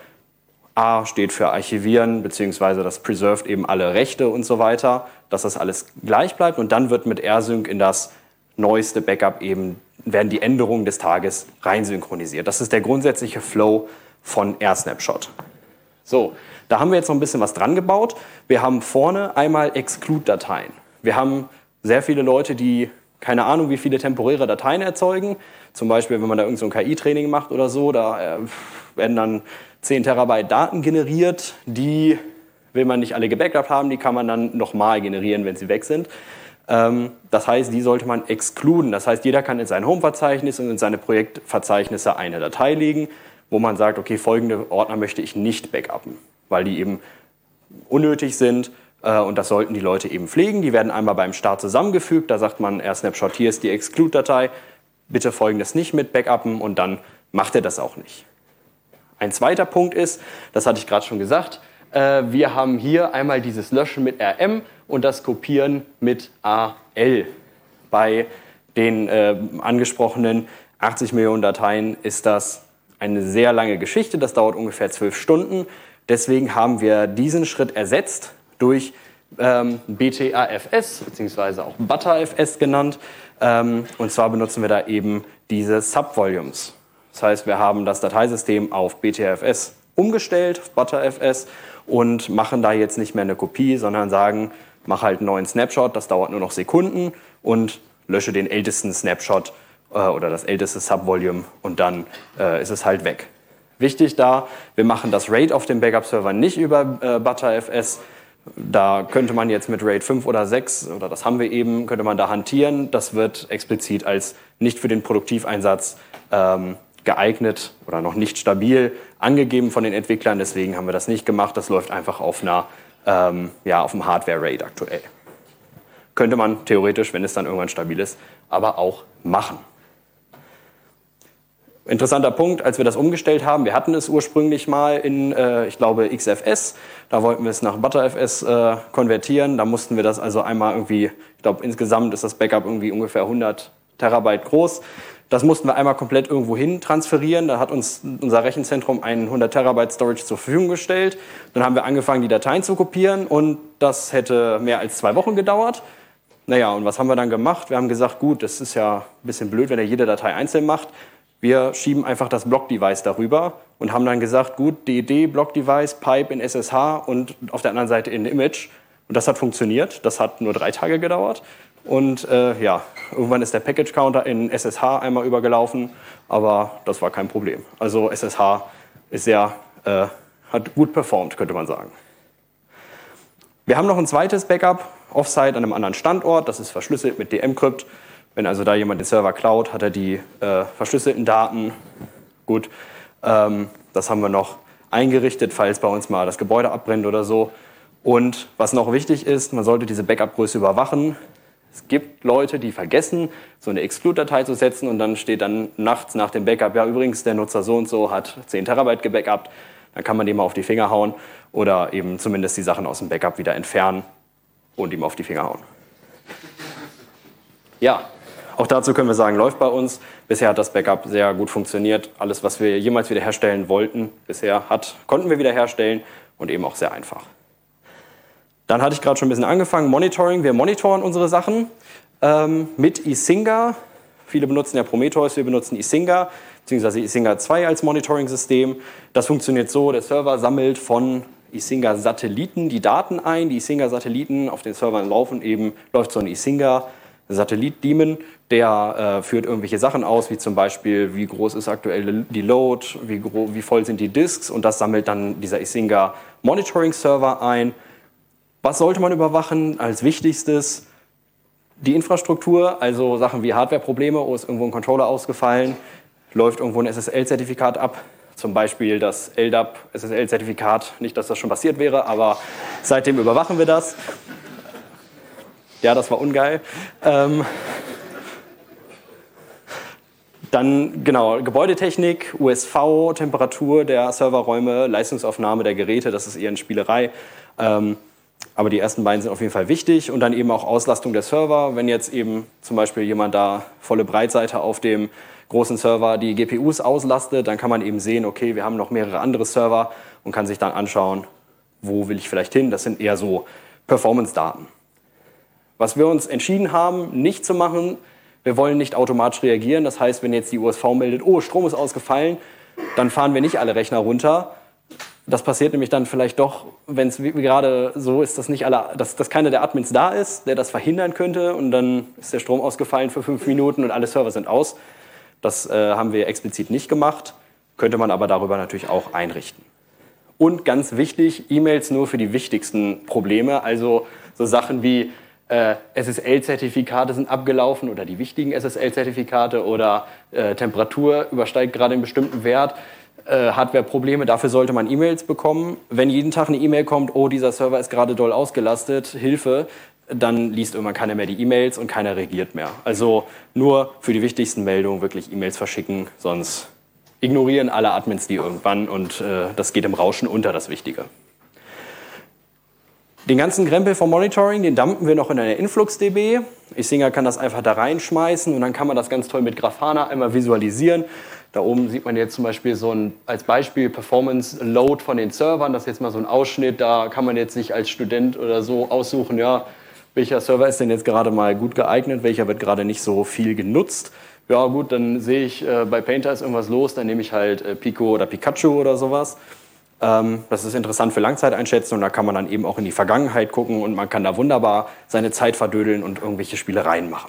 A steht für Archivieren, beziehungsweise das preserved eben alle Rechte und so weiter, dass das alles gleich bleibt. Und dann wird mit rsync in das neueste Backup werden die Änderungen des Tages reinsynchronisiert. Das ist der grundsätzliche Flow von R-Snapshot. So, da haben wir jetzt noch ein bisschen was dran gebaut. Wir haben vorne einmal Exclude-Dateien. Wir haben sehr viele Leute, die keine Ahnung, wie viele temporäre Dateien erzeugen. Zum Beispiel, wenn man da irgend so ein KI-Training macht oder so, da werden dann 10 Terabyte Daten generiert. Die will man nicht alle gebackupt haben, die kann man dann nochmal generieren, wenn sie weg sind. Das heißt, die sollte man excluden. Das heißt, jeder kann in sein Home-Verzeichnis und in seine Projektverzeichnisse eine Datei legen, wo man sagt, okay, folgende Ordner möchte ich nicht backuppen, weil die eben unnötig sind und das sollten die Leute eben pflegen. Die werden einmal beim Start zusammengefügt, da sagt man, R-Snapshot, hier ist die Exclude-Datei, bitte folgendes nicht mit backuppen und dann macht er das auch nicht. Ein zweiter Punkt ist, das hatte ich gerade schon gesagt, wir haben hier einmal dieses Löschen mit RM und das Kopieren mit AL. Bei den angesprochenen 80 Millionen Dateien ist das eine sehr lange Geschichte, das dauert ungefähr 12 Stunden. Deswegen haben wir diesen Schritt ersetzt durch BTAFS, beziehungsweise auch ButterFS genannt. Und zwar benutzen wir da eben diese Subvolumes. Das heißt, wir haben das Dateisystem auf BTAFS umgestellt, auf ButterFS, und machen da jetzt nicht mehr eine Kopie, sondern sagen, mach halt einen neuen Snapshot, das dauert nur noch Sekunden und lösche den ältesten Snapshot oder das älteste Subvolume und dann ist es halt weg. Wichtig da, wir machen das RAID auf dem Backup-Server nicht über ButterFS. Da könnte man jetzt mit RAID 5 oder 6, oder das haben wir eben, könnte man da hantieren. Das wird explizit als nicht für den Produktiveinsatz geeignet oder noch nicht stabil angegeben von den Entwicklern. Deswegen haben wir das nicht gemacht. Das läuft einfach auf auf einem Hardware-RAID aktuell. Könnte man theoretisch, wenn es dann irgendwann stabil ist, aber auch machen. Interessanter Punkt, als wir das umgestellt haben, wir hatten es ursprünglich mal in, ich glaube, XFS, da wollten wir es nach ButterFS konvertieren, da mussten wir das also einmal irgendwie, ich glaube insgesamt ist das Backup irgendwie ungefähr 100 Terabyte groß, das mussten wir einmal komplett irgendwo hin transferieren, da hat uns unser Rechenzentrum einen 100 Terabyte Storage zur Verfügung gestellt, dann haben wir angefangen, die Dateien zu kopieren und das hätte mehr als 2 Wochen gedauert. Naja, und was haben wir dann gemacht? Wir haben gesagt, gut, das ist ja ein bisschen blöd, wenn er jede Datei einzeln macht. Wir schieben einfach das Block-Device darüber und haben dann gesagt, gut, DED, Block-Device, Pipe in SSH und auf der anderen Seite in Image. Und das hat funktioniert. Das hat nur 3 Tage gedauert. Und irgendwann ist der Package-Counter in SSH einmal übergelaufen, aber das war kein Problem. Also SSH ist hat gut performt, könnte man sagen. Wir haben noch ein zweites Backup, Offsite an einem anderen Standort. Das ist verschlüsselt mit DM-Crypt. Wenn also da jemand den Server klaut, hat er die verschlüsselten Daten. Gut, das haben wir noch eingerichtet, falls bei uns mal das Gebäude abbrennt oder so. Und was noch wichtig ist, man sollte diese Backup-Größe überwachen. Es gibt Leute, die vergessen, so eine Exclude-Datei zu setzen und dann steht dann nachts nach dem Backup, ja übrigens, der Nutzer so und so hat 10 Terabyte gebackupt. Dann kann man dem mal auf die Finger hauen oder eben zumindest die Sachen aus dem Backup wieder entfernen und ihm auf die Finger hauen. Ja, auch dazu können wir sagen, läuft bei uns. Bisher hat das Backup sehr gut funktioniert. Alles, was wir jemals wiederherstellen wollten, konnten wir wiederherstellen und eben auch sehr einfach. Dann hatte ich gerade schon ein bisschen angefangen, Monitoring. Wir monitoren unsere Sachen mit Isinga. Viele benutzen ja Prometheus, wir benutzen Isinga, beziehungsweise Isinga 2 als Monitoring-System. Das funktioniert so, der Server sammelt von Isinga-Satelliten die Daten ein. Die Isinga-Satelliten auf den Servern läuft so ein Isinga-Satellit-Daemon, der führt irgendwelche Sachen aus, wie zum Beispiel, wie groß ist aktuell die Load, wie voll sind die Disks, und das sammelt dann dieser Isinga-Monitoring-Server ein. Was sollte man überwachen? Als wichtigstes die Infrastruktur, also Sachen wie Hardware-Probleme, ist irgendwo ein Controller ausgefallen, läuft irgendwo ein SSL-Zertifikat ab, zum Beispiel das LDAP SSL-Zertifikat, nicht, dass das schon passiert wäre, aber seitdem überwachen wir das. Ja, das war ungeil. Dann, genau, Gebäudetechnik, USV, Temperatur der Serverräume, Leistungsaufnahme der Geräte, das ist eher eine Spielerei. Aber die ersten beiden sind auf jeden Fall wichtig. Und dann eben auch Auslastung der Server. Wenn jetzt eben zum Beispiel jemand da volle Breitseite auf dem großen Server die GPUs auslastet, dann kann man eben sehen, okay, wir haben noch mehrere andere Server und kann sich dann anschauen, wo will ich vielleicht hin. Das sind eher so Performance-Daten. Was wir uns entschieden haben, nicht zu machen, wir wollen nicht automatisch reagieren. Das heißt, wenn jetzt die USV meldet, oh, Strom ist ausgefallen, dann fahren wir nicht alle Rechner runter. Das passiert nämlich dann vielleicht doch, wenn es gerade so ist, dass keiner der Admins da ist, der das verhindern könnte, und dann ist der Strom ausgefallen für 5 Minuten und alle Server sind aus. Das haben wir explizit nicht gemacht, könnte man aber darüber natürlich auch einrichten. Und ganz wichtig, E-Mails nur für die wichtigsten Probleme, also so Sachen wie SSL-Zertifikate sind abgelaufen oder die wichtigen SSL-Zertifikate oder Temperatur übersteigt gerade einen bestimmten Wert. Hardware-Probleme, dafür sollte man E-Mails bekommen. Wenn jeden Tag eine E-Mail kommt, oh, dieser Server ist gerade doll ausgelastet, Hilfe, dann liest irgendwann keiner mehr die E-Mails und keiner reagiert mehr. Also nur für die wichtigsten Meldungen wirklich E-Mails verschicken, sonst ignorieren alle Admins die irgendwann und das geht im Rauschen unter, das Wichtige. Den ganzen Krempel vom Monitoring, den dumpen wir noch in eine InfluxDB. Isinga kann das einfach da reinschmeißen und dann kann man das ganz toll mit Grafana einmal visualisieren. Da oben sieht man jetzt zum Beispiel als Beispiel Performance Load von den Servern. Das ist jetzt mal so ein Ausschnitt. Da kann man jetzt sich als Student oder so aussuchen, ja, welcher Server ist denn jetzt gerade mal gut geeignet, welcher wird gerade nicht so viel genutzt. Ja gut, dann sehe ich, bei Painter ist irgendwas los, dann nehme ich halt Pico oder Pikachu oder sowas. Das ist interessant für Langzeiteinschätzung. Da kann man dann eben auch in die Vergangenheit gucken und man kann da wunderbar seine Zeit verdödeln und irgendwelche Spielereien machen.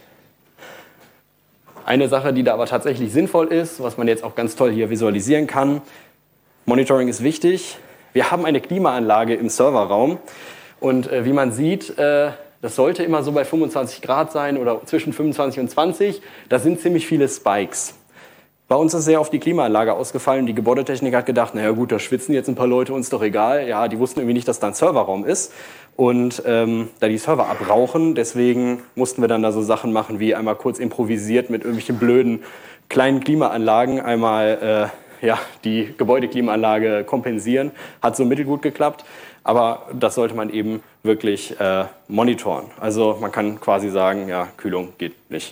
Eine Sache, die da aber tatsächlich sinnvoll ist, was man jetzt auch ganz toll hier visualisieren kann, Monitoring ist wichtig. Wir haben eine Klimaanlage im Serverraum und wie man sieht, das sollte immer so bei 25 Grad sein oder zwischen 25 und 20. Da sind ziemlich viele Spikes. Bei uns ist sehr oft die Klimaanlage ausgefallen. Die Gebäudetechnik hat gedacht, naja gut, da schwitzen jetzt ein paar Leute, uns doch egal. Ja, die wussten irgendwie nicht, dass da ein Serverraum ist. Und da die Server abrauchen, deswegen mussten wir dann da so Sachen machen, wie einmal kurz improvisiert mit irgendwelchen blöden kleinen Klimaanlagen einmal die Gebäudeklimaanlage kompensieren. Hat so mittelgut geklappt, aber das sollte man eben wirklich monitoren. Also man kann quasi sagen, ja, Kühlung geht nicht.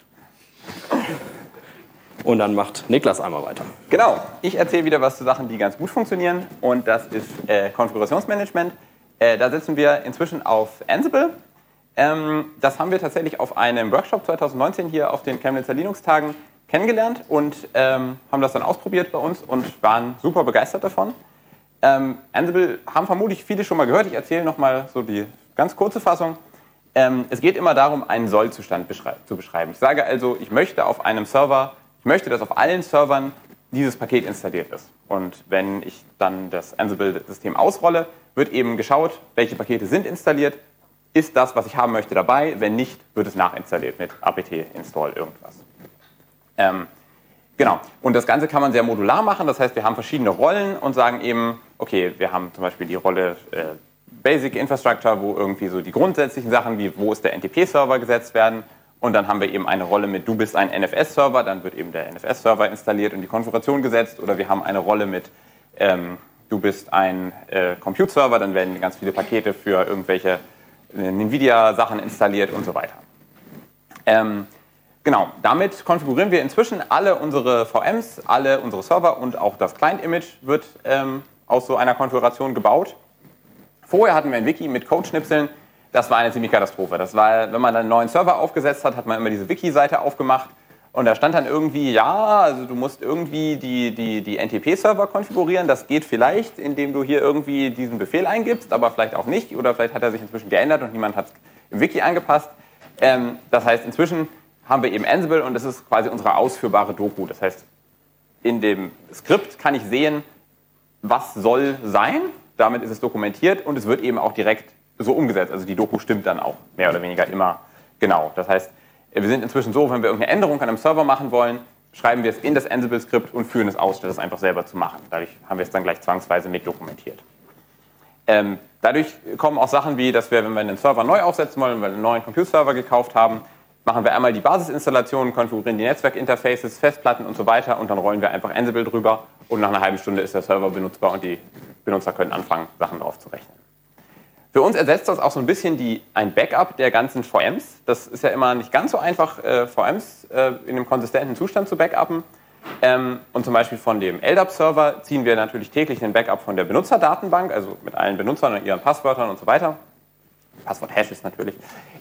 Und dann macht Niklas einmal weiter. Genau, ich erzähle wieder was zu Sachen, die ganz gut funktionieren, und das ist Konfigurationsmanagement. Da setzen wir inzwischen auf Ansible. Das haben wir tatsächlich auf einem Workshop 2019 hier auf den Chemnitzer Linux-Tagen kennengelernt und haben das dann ausprobiert bei uns und waren super begeistert davon. Ansible haben vermutlich viele schon mal gehört. Ich erzähle nochmal so die ganz kurze Fassung. Es geht immer darum, einen Sollzustand zu beschreiben. Ich sage also, ich möchte, dass auf allen Servern dieses Paket installiert ist. Und wenn ich dann das Ansible-System ausrolle, wird eben geschaut, welche Pakete sind installiert, ist das, was ich haben möchte, dabei. Wenn nicht, wird es nachinstalliert mit apt-install irgendwas. Genau. Und das Ganze kann man sehr modular machen. Das heißt, wir haben verschiedene Rollen und sagen eben, okay, wir haben zum Beispiel die Rolle Basic Infrastructure, wo irgendwie so die grundsätzlichen Sachen wie, wo ist der NTP-Server gesetzt werden. Und dann haben wir eben eine Rolle mit, du bist ein NFS-Server, dann wird eben der NFS-Server installiert und die Konfiguration gesetzt. Oder wir haben eine Rolle mit, du bist ein Compute-Server, dann werden ganz viele Pakete für irgendwelche NVIDIA-Sachen installiert und so weiter. Genau, damit konfigurieren wir inzwischen alle unsere VMs, alle unsere Server und auch das Client-Image wird aus so einer Konfiguration gebaut. Vorher hatten wir ein Wiki mit Codeschnipseln. Das war eine ziemliche Katastrophe. Das war, wenn man dann einen neuen Server aufgesetzt hat, hat man immer diese Wiki-Seite aufgemacht und da stand dann irgendwie, ja, also du musst irgendwie die NTP-Server konfigurieren. Das geht vielleicht, indem du hier irgendwie diesen Befehl eingibst, aber vielleicht auch nicht. Oder vielleicht hat er sich inzwischen geändert und niemand hat es im Wiki angepasst. Das heißt, inzwischen haben wir eben Ansible und das ist quasi unsere ausführbare Doku. Das heißt, in dem Skript kann ich sehen, was soll sein. Damit ist es dokumentiert und es wird eben auch direkt so umgesetzt. Also die Doku stimmt dann auch mehr oder weniger immer genau. Das heißt, wir sind inzwischen so, wenn wir irgendeine Änderung an einem Server machen wollen, schreiben wir es in das Ansible-Skript und führen es aus, statt es einfach selber zu machen. Dadurch haben wir es dann gleich zwangsweise mit dokumentiert. Dadurch kommen auch Sachen wie, dass wir, wenn wir einen Server neu aufsetzen wollen, wenn wir einen neuen Compute-Server gekauft haben, machen wir einmal die Basisinstallation, konfigurieren die Netzwerkinterfaces, Festplatten und so weiter und dann rollen wir einfach Ansible drüber und nach einer halben Stunde ist der Server benutzbar und die Benutzer können anfangen, Sachen drauf zu rechnen. Für uns ersetzt das auch so ein bisschen ein Backup der ganzen VMs. Das ist ja immer nicht ganz so einfach, VMs in einem konsistenten Zustand zu backuppen. Und zum Beispiel von dem LDAP-Server ziehen wir natürlich täglich einen Backup von der Benutzerdatenbank, also mit allen Benutzern und ihren Passwörtern und so weiter. Passwort-Hashes natürlich.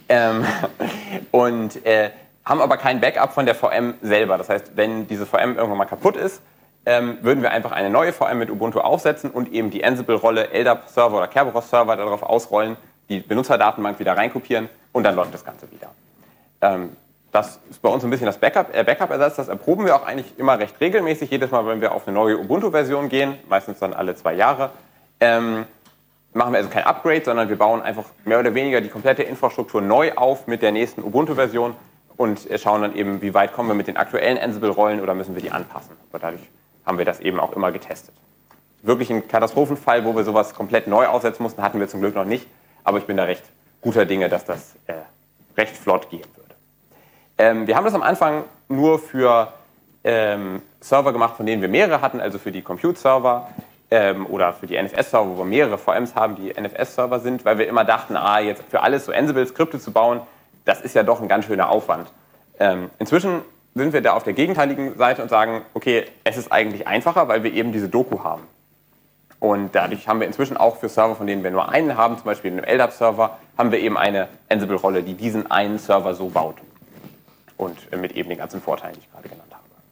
Und haben aber kein Backup von der VM selber. Das heißt, wenn diese VM irgendwann mal kaputt ist, würden wir einfach eine neue VM mit Ubuntu aufsetzen und eben die Ansible-Rolle LDAP-Server oder Kerberos-Server darauf ausrollen, die Benutzerdatenbank wieder reinkopieren und dann läuft das Ganze wieder. Das ist bei uns ein bisschen das Backup-Ersatz. Das erproben wir auch eigentlich immer recht regelmäßig. Jedes Mal, wenn wir auf eine neue Ubuntu-Version gehen, meistens dann alle 2 Jahre, machen wir also kein Upgrade, sondern wir bauen einfach mehr oder weniger die komplette Infrastruktur neu auf mit der nächsten Ubuntu-Version und schauen dann eben, wie weit kommen wir mit den aktuellen Ansible-Rollen oder müssen wir die anpassen. Aber dadurch haben wir das eben auch immer getestet. Wirklich ein Katastrophenfall, wo wir sowas komplett neu aufsetzen mussten, hatten wir zum Glück noch nicht. Aber ich bin da recht guter Dinge, dass das recht flott gehen würde. Wir haben das am Anfang nur für Server gemacht, von denen wir mehrere hatten, also für die Compute-Server oder für die NFS-Server, wo wir mehrere VMs haben, die NFS-Server sind, weil wir immer dachten, jetzt für alles so Ansible-Skripte zu bauen, das ist ja doch ein ganz schöner Aufwand. Inzwischen sind wir da auf der gegenteiligen Seite und sagen, okay, es ist eigentlich einfacher, weil wir eben diese Doku haben. Und dadurch haben wir inzwischen auch für Server, von denen wir nur einen haben, zum Beispiel in einem LDAP-Server, haben wir eben eine Ansible-Rolle, die diesen einen Server so baut. Und mit eben den ganzen Vorteilen, die ich gerade genannt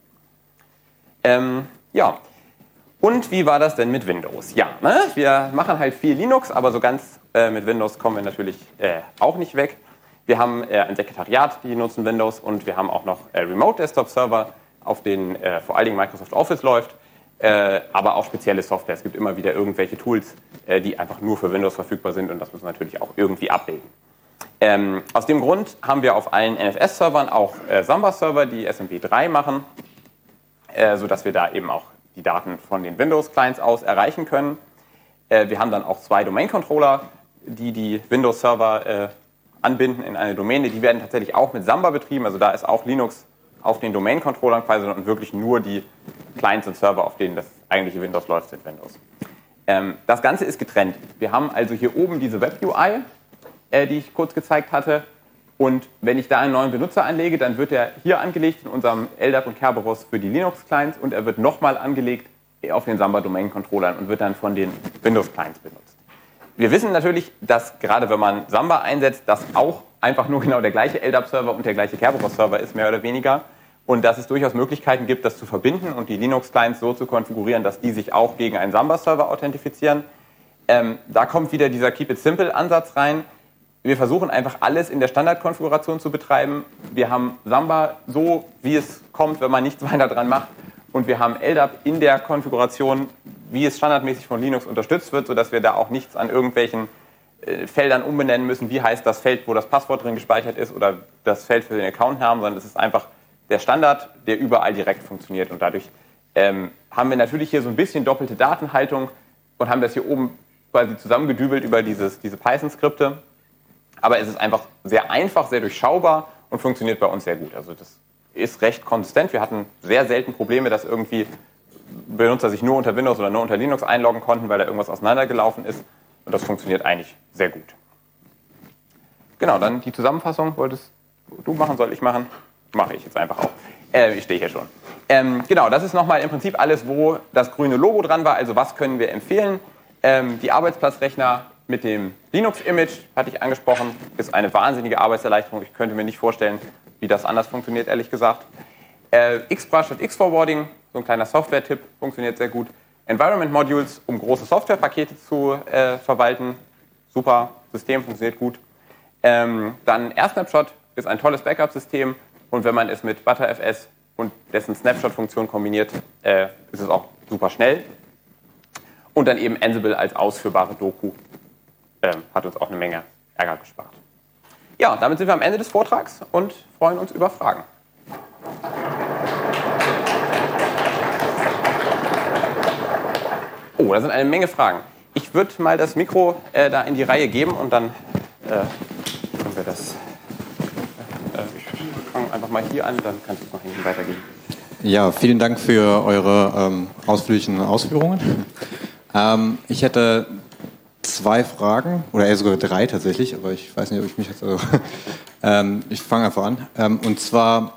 habe. Ja, und wie war das denn mit Windows? Ja, ne? Wir machen halt viel Linux, aber so ganz mit Windows kommen wir natürlich auch nicht weg. Wir haben ein Sekretariat, die nutzen Windows und wir haben auch noch Remote-Desktop-Server, auf denen vor allen Dingen Microsoft Office läuft, aber auch spezielle Software. Es gibt immer wieder irgendwelche Tools, die einfach nur für Windows verfügbar sind und das müssen wir natürlich auch irgendwie abbilden. Aus dem Grund haben wir auf allen NFS-Servern auch Samba-Server, die SMP3 machen, sodass wir da eben auch die Daten von den Windows-Clients aus erreichen können. Wir haben dann auch 2 Domain-Controller, die Windows-Server anbinden in eine Domäne. Die werden tatsächlich auch mit Samba betrieben. Also da ist auch Linux auf den Domain-Controllern quasi und wirklich nur die Clients und Server, auf denen das eigentliche Windows läuft, sind Windows. Das Ganze ist getrennt. Wir haben also hier oben diese Web-UI, die ich kurz gezeigt hatte. Und wenn ich da einen neuen Benutzer anlege, dann wird er hier angelegt in unserem LDAP und Kerberos für die Linux-Clients und er wird nochmal angelegt auf den Samba-Domain-Controllern und wird dann von den Windows-Clients benutzt. Wir wissen natürlich, dass gerade wenn man Samba einsetzt, das auch einfach nur genau der gleiche LDAP-Server und der gleiche Kerberos-Server ist, mehr oder weniger. und dass es durchaus Möglichkeiten gibt, das zu verbinden und die Linux-Clients so zu konfigurieren, dass die sich auch gegen einen Samba-Server authentifizieren. Da kommt wieder dieser Keep-it-simple-Ansatz rein. Wir versuchen einfach alles in der Standardkonfiguration zu betreiben. Wir haben Samba so, wie es kommt, wenn man nichts weiter dran macht. Und wir haben LDAP in der Konfiguration, wie es standardmäßig von Linux unterstützt wird, sodass wir da auch nichts an irgendwelchen Feldern umbenennen müssen. Wie heißt das Feld, wo das Passwort drin gespeichert ist oder das Feld für den Accountnamen, sondern es ist einfach der Standard, der überall direkt funktioniert. Und dadurch haben wir natürlich hier so ein bisschen doppelte Datenhaltung und haben das hier oben quasi zusammengedübelt über diese Python-Skripte. Aber es ist einfach sehr einfach, sehr durchschaubar und funktioniert bei uns sehr gut. Also das ist recht konsistent. Wir hatten sehr selten Probleme, dass irgendwie Benutzer sich nur unter Windows oder nur unter Linux einloggen konnten, weil da irgendwas auseinandergelaufen ist. Und das funktioniert eigentlich sehr gut. Genau, dann die Zusammenfassung. Wolltest du machen, soll ich machen? Mache ich jetzt einfach auch. Ich stehe hier schon. Genau, das ist nochmal im Prinzip alles, wo das grüne Logo dran war. Also was können wir empfehlen? Die Arbeitsplatzrechner mit dem Linux-Image, hatte ich angesprochen, ist eine wahnsinnige Arbeitserleichterung. Ich könnte mir nicht vorstellen, wie das anders funktioniert, ehrlich gesagt. Xbrush und Xforwarding, so ein kleiner Software-Tipp, funktioniert sehr gut. Environment Modules, um große Softwarepakete zu verwalten. Super, System funktioniert gut. Dann AirSnapshot ist ein tolles Backup-System und wenn man es mit ButterFS und dessen Snapshot-Funktion kombiniert, ist es auch super schnell. Und dann eben Ansible als ausführbare Doku. Hat uns auch eine Menge Ärger gespart. Ja, damit sind wir am Ende des Vortrags und freuen uns über Fragen. Oh, da sind eine Menge Fragen. Ich würde mal das Mikro da in die Reihe geben und dann können wir das. Ich fange einfach mal hier an, dann kannst du es noch hinten weitergeben. Ja, vielen Dank für eure ausführlichen Ausführungen. Ich hätte 2 Fragen, oder eher sogar 3 tatsächlich, aber ich weiß nicht, ob ich mich jetzt... ich fange einfach an. Und zwar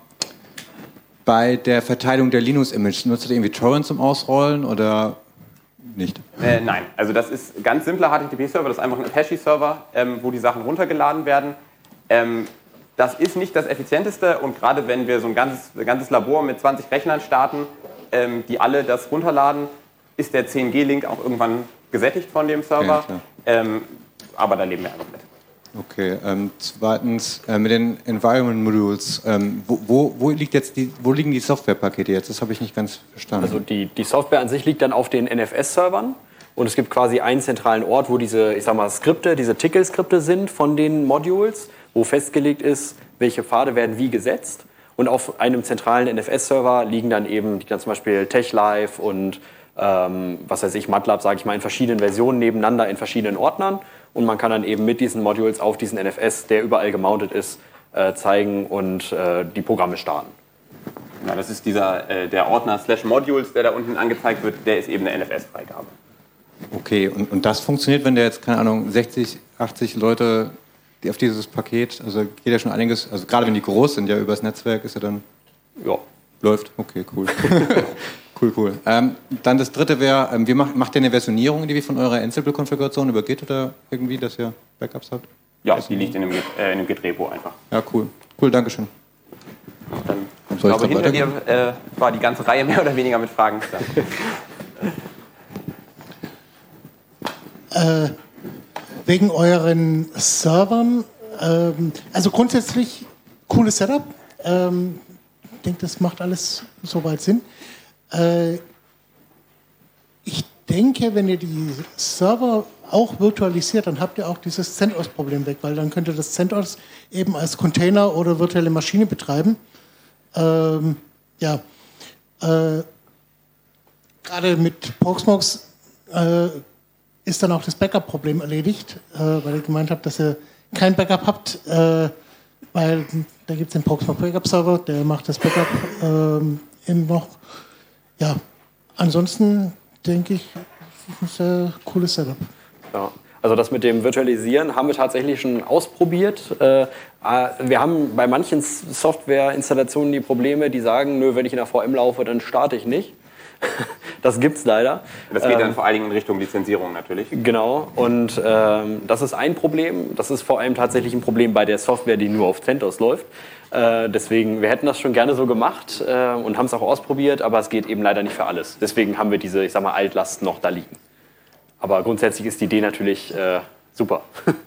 bei der Verteilung der Linux-Image, nutzt ihr irgendwie Torrent zum Ausrollen oder nicht? Nein, also das ist ganz simpler HTTP-Server, das ist einfach ein Apache-Server, wo die Sachen runtergeladen werden. Das ist nicht das Effizienteste und gerade wenn wir so ein ganzes Labor mit 20 Rechnern starten, die alle das runterladen, ist der 10G-Link auch irgendwann gesättigt von dem Server, ja, aber da leben wir einfach mit. Okay, zweitens mit den Environment Modules, wo liegen die Softwarepakete jetzt? Das habe ich nicht ganz verstanden. Also die Software an sich liegt dann auf den NFS-Servern und es gibt quasi einen zentralen Ort, wo diese, ich sag mal, Skripte, diese Tickle-Skripte sind von den Modules, wo festgelegt ist, welche Pfade werden wie gesetzt. Und auf einem zentralen NFS-Server liegen dann eben zum Beispiel TechLive und was weiß ich, MATLAB, sage ich mal, in verschiedenen Versionen nebeneinander in verschiedenen Ordnern. Und man kann dann eben mit diesen Modules auf diesen NFS, der überall gemountet ist, zeigen und die Programme starten. Ja, das ist der Ordner /Modules, der da unten angezeigt wird, der ist eben eine NFS-Freigabe. Okay, und das funktioniert, wenn der jetzt, keine Ahnung, 60, 80 Leute die auf dieses Paket, also geht ja schon einiges, also gerade wenn die groß sind, ja übers Netzwerk, ist ja dann... Ja. Läuft, okay, cool. Cool. Dann das dritte wäre, macht ihr eine Versionierung irgendwie von eurer Ansible-Konfiguration über Git oder irgendwie, dass ihr Backups habt? Ja, die liegt in einem Git-Repo einfach. Ja, cool. Cool, danke schön. Dann, ich glaube, hinter dir war die ganze Reihe mehr oder weniger mit Fragen. Wegen euren Servern, also grundsätzlich cooles Setup. Ich denke, das macht alles soweit Sinn. Ich denke, wenn ihr die Server auch virtualisiert, dann habt ihr auch dieses CentOS-Problem weg, weil dann könnt ihr das CentOS eben als Container oder virtuelle Maschine betreiben. Gerade mit Proxmox ist dann auch das Backup-Problem erledigt, weil ihr gemeint habt, dass ihr kein Backup habt, weil da gibt es den Proxmox Backup-Server, der macht das Backup eben noch. Ja, ansonsten denke ich, das ist ein cooles Setup. Ja. Also das mit dem Virtualisieren haben wir tatsächlich schon ausprobiert. Wir haben bei manchen Softwareinstallationen die Probleme, die sagen, nö, wenn ich in der VM laufe, dann starte ich nicht. Das gibt's leider. Das geht dann vor allen Dingen in Richtung Lizenzierung natürlich. Genau, und das ist ein Problem. Das ist vor allem tatsächlich ein Problem bei der Software, die nur auf CentOS läuft. Deswegen, wir hätten das schon gerne so gemacht und haben es auch ausprobiert, aber es geht eben leider nicht für alles. Deswegen haben wir diese, ich sag mal, Altlasten noch da liegen. Aber grundsätzlich ist die Idee natürlich super.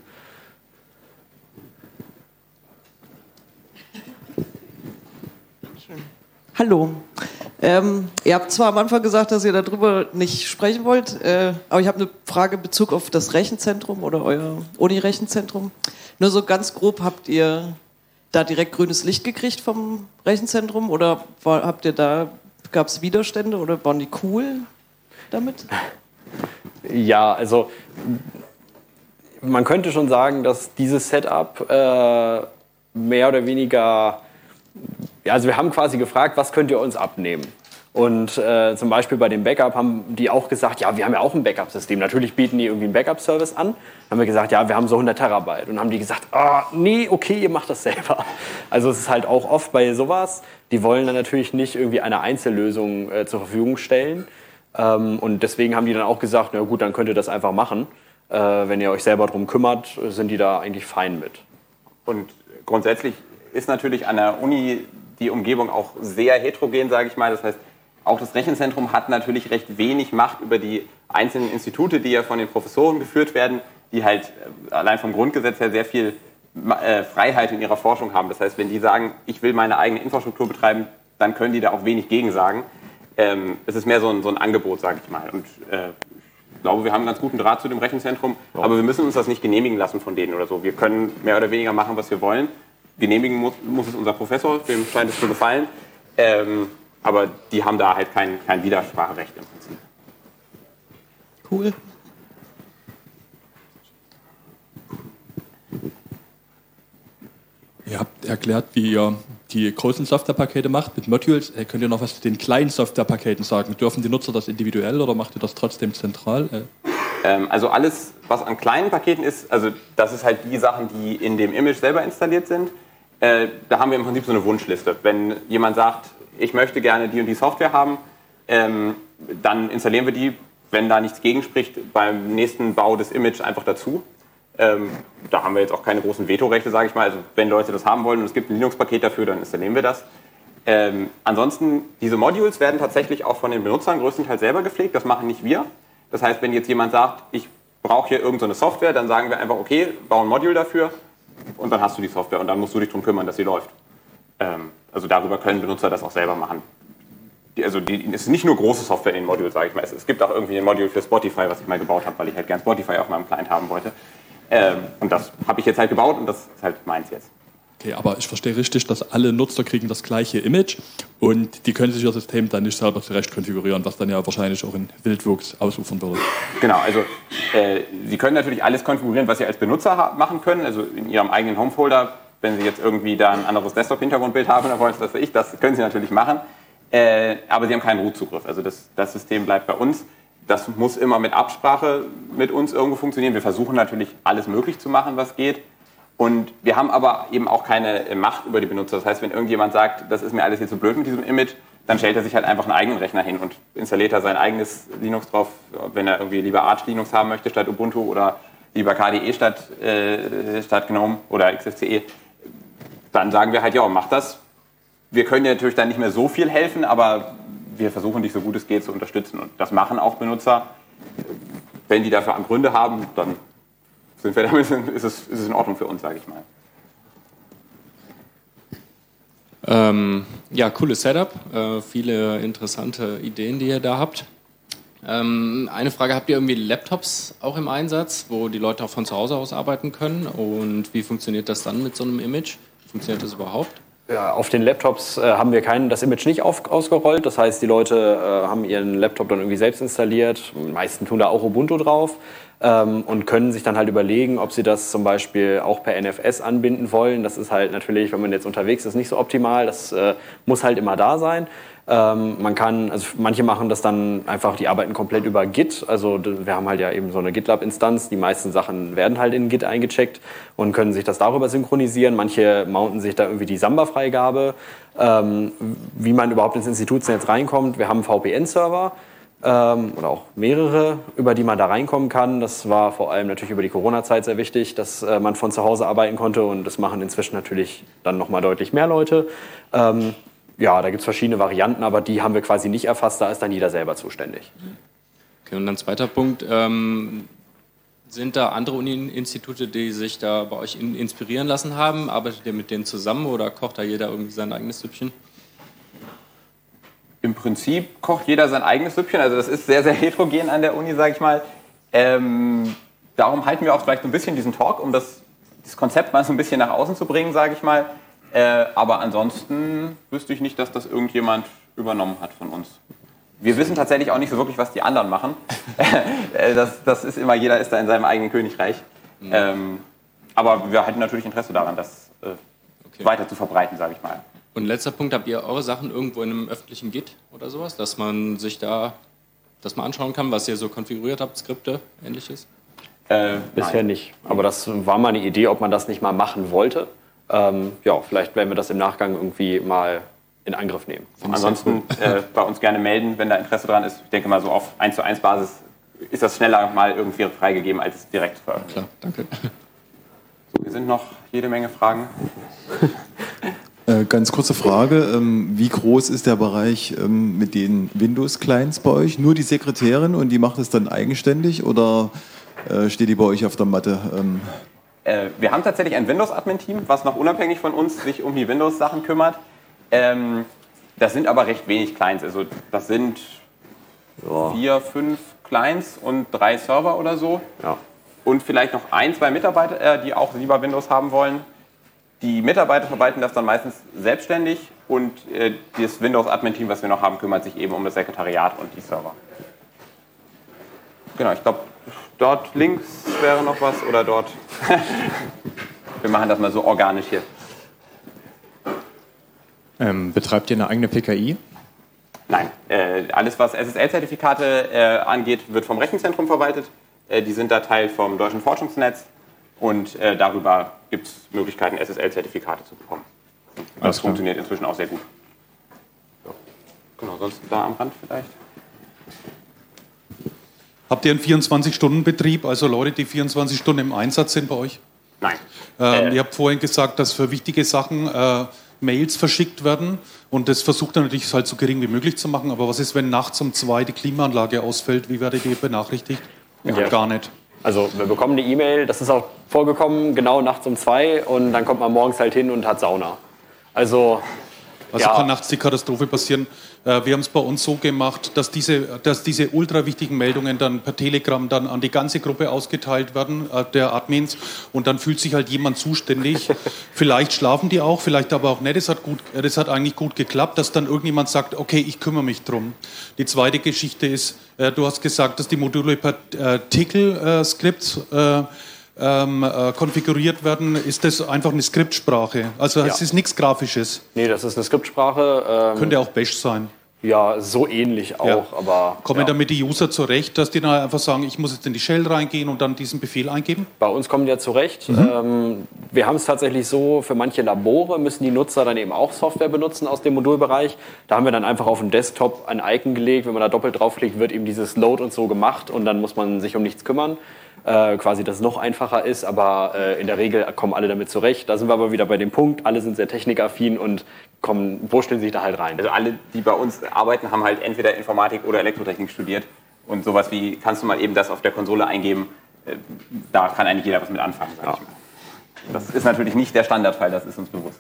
Hallo. Ihr habt zwar am Anfang gesagt, dass ihr darüber nicht sprechen wollt, aber ich habe eine Frage in Bezug auf das Rechenzentrum oder euer Uni-Rechenzentrum. Nur so ganz grob, habt ihr da direkt grünes Licht gekriegt vom Rechenzentrum oder gab es Widerstände oder waren die cool damit? Ja, also man könnte schon sagen, dass dieses Setup mehr oder weniger, ja, also wir haben quasi gefragt, was könnt ihr uns abnehmen? Und zum Beispiel bei dem Backup haben die auch gesagt, ja, wir haben ja auch ein Backup-System. Natürlich bieten die irgendwie einen Backup-Service an. Dann haben wir gesagt, ja, wir haben so 100 Terabyte. Und dann haben die gesagt, nee, okay, ihr macht das selber. Also es ist halt auch oft bei sowas, die wollen dann natürlich nicht irgendwie eine Einzellösung zur Verfügung stellen. Und deswegen haben die dann auch gesagt, na gut, dann könnt ihr das einfach machen. Wenn ihr euch selber drum kümmert, sind die da eigentlich fein mit. Und grundsätzlich ist natürlich an der Uni die Umgebung auch sehr heterogen, sage ich mal. Das heißt, auch das Rechenzentrum hat natürlich recht wenig Macht über die einzelnen Institute, die ja von den Professoren geführt werden, die halt allein vom Grundgesetz her sehr viel Freiheit in ihrer Forschung haben. Das heißt, wenn die sagen, ich will meine eigene Infrastruktur betreiben, dann können die da auch wenig gegen sagen. Es ist mehr so ein Angebot, sage ich mal. Und ich glaube, wir haben einen ganz guten Draht zu dem Rechenzentrum, aber wir müssen uns das nicht genehmigen lassen von denen oder so. Wir können mehr oder weniger machen, was wir wollen. Genehmigen muss es unser Professor, dem scheint es zu gefallen. Aber die haben da halt kein Widerspracherecht im Prinzip. Cool. Ihr habt erklärt, wie ihr die großen Softwarepakete macht mit Modules. Könnt ihr noch was zu den kleinen Softwarepaketen sagen? Dürfen die Nutzer das individuell oder macht ihr das trotzdem zentral? Also alles, was an kleinen Paketen ist, also das ist halt die Sachen, die in dem Image selber installiert sind. Da haben wir im Prinzip so eine Wunschliste. Wenn jemand sagt, ich möchte gerne die und die Software haben, dann installieren wir die, wenn da nichts gegenspricht, beim nächsten Bau des Image einfach dazu. Da haben wir jetzt auch keine großen Vetorechte, sage ich mal. Also wenn Leute das haben wollen und es gibt ein Linux-Paket dafür, dann installieren wir das. Ansonsten, diese Modules werden tatsächlich auch von den Benutzern größtenteils selber gepflegt. Das machen nicht wir. Das heißt, wenn jetzt jemand sagt, ich brauche hier irgendeine Software, dann sagen wir einfach, okay, bau ein Module dafür und dann hast du die Software und dann musst du dich darum kümmern, dass sie läuft. Also darüber können Benutzer das auch selber machen. Es ist nicht nur große Software in den Modules, sage ich mal. Es gibt auch irgendwie ein Module für Spotify, was ich mal gebaut habe, weil ich halt gern Spotify auf meinem Client haben wollte. Und das habe ich jetzt halt gebaut und das ist halt meins jetzt. Okay, aber ich verstehe richtig, dass alle Nutzer kriegen das gleiche Image und die können sich ihr System dann nicht selber zurecht konfigurieren, was dann ja wahrscheinlich auch in Wildwuchs ausufern würde. Genau, also Sie können natürlich alles konfigurieren, was Sie als Benutzer machen können, also in Ihrem eigenen Homefolder, wenn Sie jetzt irgendwie da ein anderes Desktop-Hintergrundbild haben, dann wollen Sie das können Sie natürlich machen, aber Sie haben keinen Root-Zugriff, also das System bleibt bei uns. Das muss immer mit Absprache mit uns irgendwo funktionieren. Wir versuchen natürlich alles möglich zu machen, was geht. Und wir haben aber eben auch keine Macht über die Benutzer. Das heißt, wenn irgendjemand sagt, das ist mir alles jetzt so blöd mit diesem Image, dann stellt er sich halt einfach einen eigenen Rechner hin und installiert da sein eigenes Linux drauf, wenn er irgendwie lieber Arch Linux haben möchte statt Ubuntu oder lieber KDE statt GNOME oder XFCE. Dann sagen wir halt, ja, mach das. Wir können dir natürlich dann nicht mehr so viel helfen, aber wir versuchen dich so gut es geht zu unterstützen. Und das machen auch Benutzer. Wenn die dafür Gründe haben, dann sind wir damit, ist es in Ordnung für uns, sage ich mal. Ja, cooles Setup. Viele interessante Ideen, die ihr da habt. Eine Frage, habt ihr irgendwie Laptops auch im Einsatz, wo die Leute auch von zu Hause aus arbeiten können? Und wie funktioniert das dann mit so einem Image? Funktioniert das überhaupt? Ja, auf den Laptops haben wir das Image nicht ausgerollt. Das heißt, die Leute haben ihren Laptop dann irgendwie selbst installiert. Die meisten tun da auch Ubuntu drauf und können sich dann halt überlegen, ob sie das zum Beispiel auch per NFS anbinden wollen. Das ist halt natürlich, wenn man jetzt unterwegs ist, nicht so optimal. Das muss halt immer da sein. Manche machen das dann einfach, die arbeiten komplett über Git. Also wir haben halt ja eben so eine GitLab-Instanz. Die meisten Sachen werden halt in Git eingecheckt und können sich das darüber synchronisieren. Manche mounten sich da irgendwie die Samba-Freigabe. Wie man überhaupt ins Institutsnetz reinkommt. Wir haben einen VPN-Server. oder auch mehrere, über die man da reinkommen kann. Das war vor allem natürlich über die Corona-Zeit sehr wichtig, dass man von zu Hause arbeiten konnte und das machen inzwischen natürlich dann nochmal deutlich mehr Leute. Ja, da gibt es verschiedene Varianten, aber die haben wir quasi nicht erfasst, da ist dann jeder selber zuständig. Okay, und dann zweiter Punkt, sind da andere Uni-Institute, die sich da bei euch inspirieren lassen haben? Arbeitet ihr mit denen zusammen oder kocht da jeder irgendwie sein eigenes Süppchen? Im Prinzip kocht jeder sein eigenes Süppchen, also das ist sehr, sehr heterogen an der Uni, sage ich mal. Darum halten wir auch vielleicht so ein bisschen diesen Talk, um das Konzept mal so ein bisschen nach außen zu bringen, sage ich mal. Aber ansonsten wüsste ich nicht, dass das irgendjemand übernommen hat von uns. Wir wissen tatsächlich auch nicht so wirklich, was die anderen machen. Das ist immer, jeder ist da in seinem eigenen Königreich. Aber wir halten natürlich Interesse daran, das weiter zu verbreiten, sage ich mal. Und letzter Punkt, habt ihr eure Sachen irgendwo in einem öffentlichen Git oder sowas, dass man sich da das mal anschauen kann, was ihr so konfiguriert habt, Skripte, Ähnliches? Bisher nicht. Aber das war mal eine Idee, ob man das nicht mal machen wollte. Ja, vielleicht werden wir das im Nachgang irgendwie mal in Angriff nehmen. Ansonsten bei uns gerne melden, wenn da Interesse dran ist. Ich denke mal, so auf 1:1 Basis ist das schneller mal irgendwie freigegeben, als direkt veröffentlicht. Klar, danke. So, hier sind noch jede Menge Fragen. Ganz kurze Frage, wie groß ist der Bereich mit den Windows-Clients bei euch? Nur die Sekretärin und die macht es dann eigenständig oder steht die bei euch auf der Matte? Wir haben tatsächlich ein Windows-Admin-Team, was noch unabhängig von uns sich um die Windows-Sachen kümmert. Das sind aber recht wenig Clients, also das sind 4, 5 Clients und 3 Server oder so. Ja. Und vielleicht noch 1, 2 Mitarbeiter, die auch lieber Windows haben wollen. Die Mitarbeiter verwalten das dann meistens selbstständig und das Windows-Admin-Team, was wir noch haben, kümmert sich eben um das Sekretariat und die Server. Genau, ich glaube, dort links wäre noch was oder dort. Wir machen das mal so organisch hier. Betreibt ihr eine eigene PKI? Nein, alles was SSL-Zertifikate angeht, wird vom Rechenzentrum verwaltet. Die sind da Teil vom Deutschen Forschungsnetz und darüber gibt es Möglichkeiten, SSL-Zertifikate zu bekommen. Das funktioniert inzwischen auch sehr gut. So. Genau, sonst da am Rand vielleicht. Habt ihr einen 24-Stunden-Betrieb, also Leute, die 24 Stunden im Einsatz sind bei euch? Nein. Ihr habt vorhin gesagt, dass für wichtige Sachen Mails verschickt werden und das versucht er natürlich halt so gering wie möglich zu machen. Aber was ist, wenn nachts um 2 die Klimaanlage ausfällt? Wie werdet ihr benachrichtigt? Ja. Gar nicht. Also wir bekommen eine E-Mail, das ist auch vorgekommen, genau nachts um 2 und dann kommt man morgens halt hin und hat Sauna. Also ja. Kann nachts die Katastrophe passieren. Wir haben es bei uns so gemacht, dass diese ultra wichtigen Meldungen dann per Telegram dann an die ganze Gruppe ausgeteilt werden, der Admins, und dann fühlt sich halt jemand zuständig. Vielleicht schlafen die auch, vielleicht aber auch nicht. Das hat eigentlich gut geklappt, dass dann irgendjemand sagt, okay, ich kümmere mich drum. Die zweite Geschichte ist, du hast gesagt, dass die Module per Tcl-Skript konfiguriert werden. Ist das einfach eine Skriptsprache? Also es ist nichts Grafisches? Nee, das ist eine Skriptsprache. Könnte auch Bash sein. Ja, so ähnlich auch. Ja. Aber kommen damit die User zurecht, dass die dann einfach sagen, ich muss jetzt in die Shell reingehen und dann diesen Befehl eingeben? Bei uns kommen die ja zurecht. Wir haben es tatsächlich so, für manche Labore müssen die Nutzer dann eben auch Software benutzen aus dem Modulbereich. Da haben wir dann einfach auf dem Desktop ein Icon gelegt. Wenn man da doppelt draufklickt, wird eben dieses Load und so gemacht und dann muss man sich um nichts kümmern. Quasi, dass es noch einfacher ist, aber in der Regel kommen alle damit zurecht. Da sind wir aber wieder bei dem Punkt, alle sind sehr technikaffin und wurschteln sich da halt rein. Also alle, die bei uns arbeiten, haben halt entweder Informatik oder Elektrotechnik studiert und sowas wie, kannst du mal eben das auf der Konsole eingeben, da kann eigentlich jeder was mit anfangen, sag ich mal. Das ist natürlich nicht der Standardfall, das ist uns bewusst.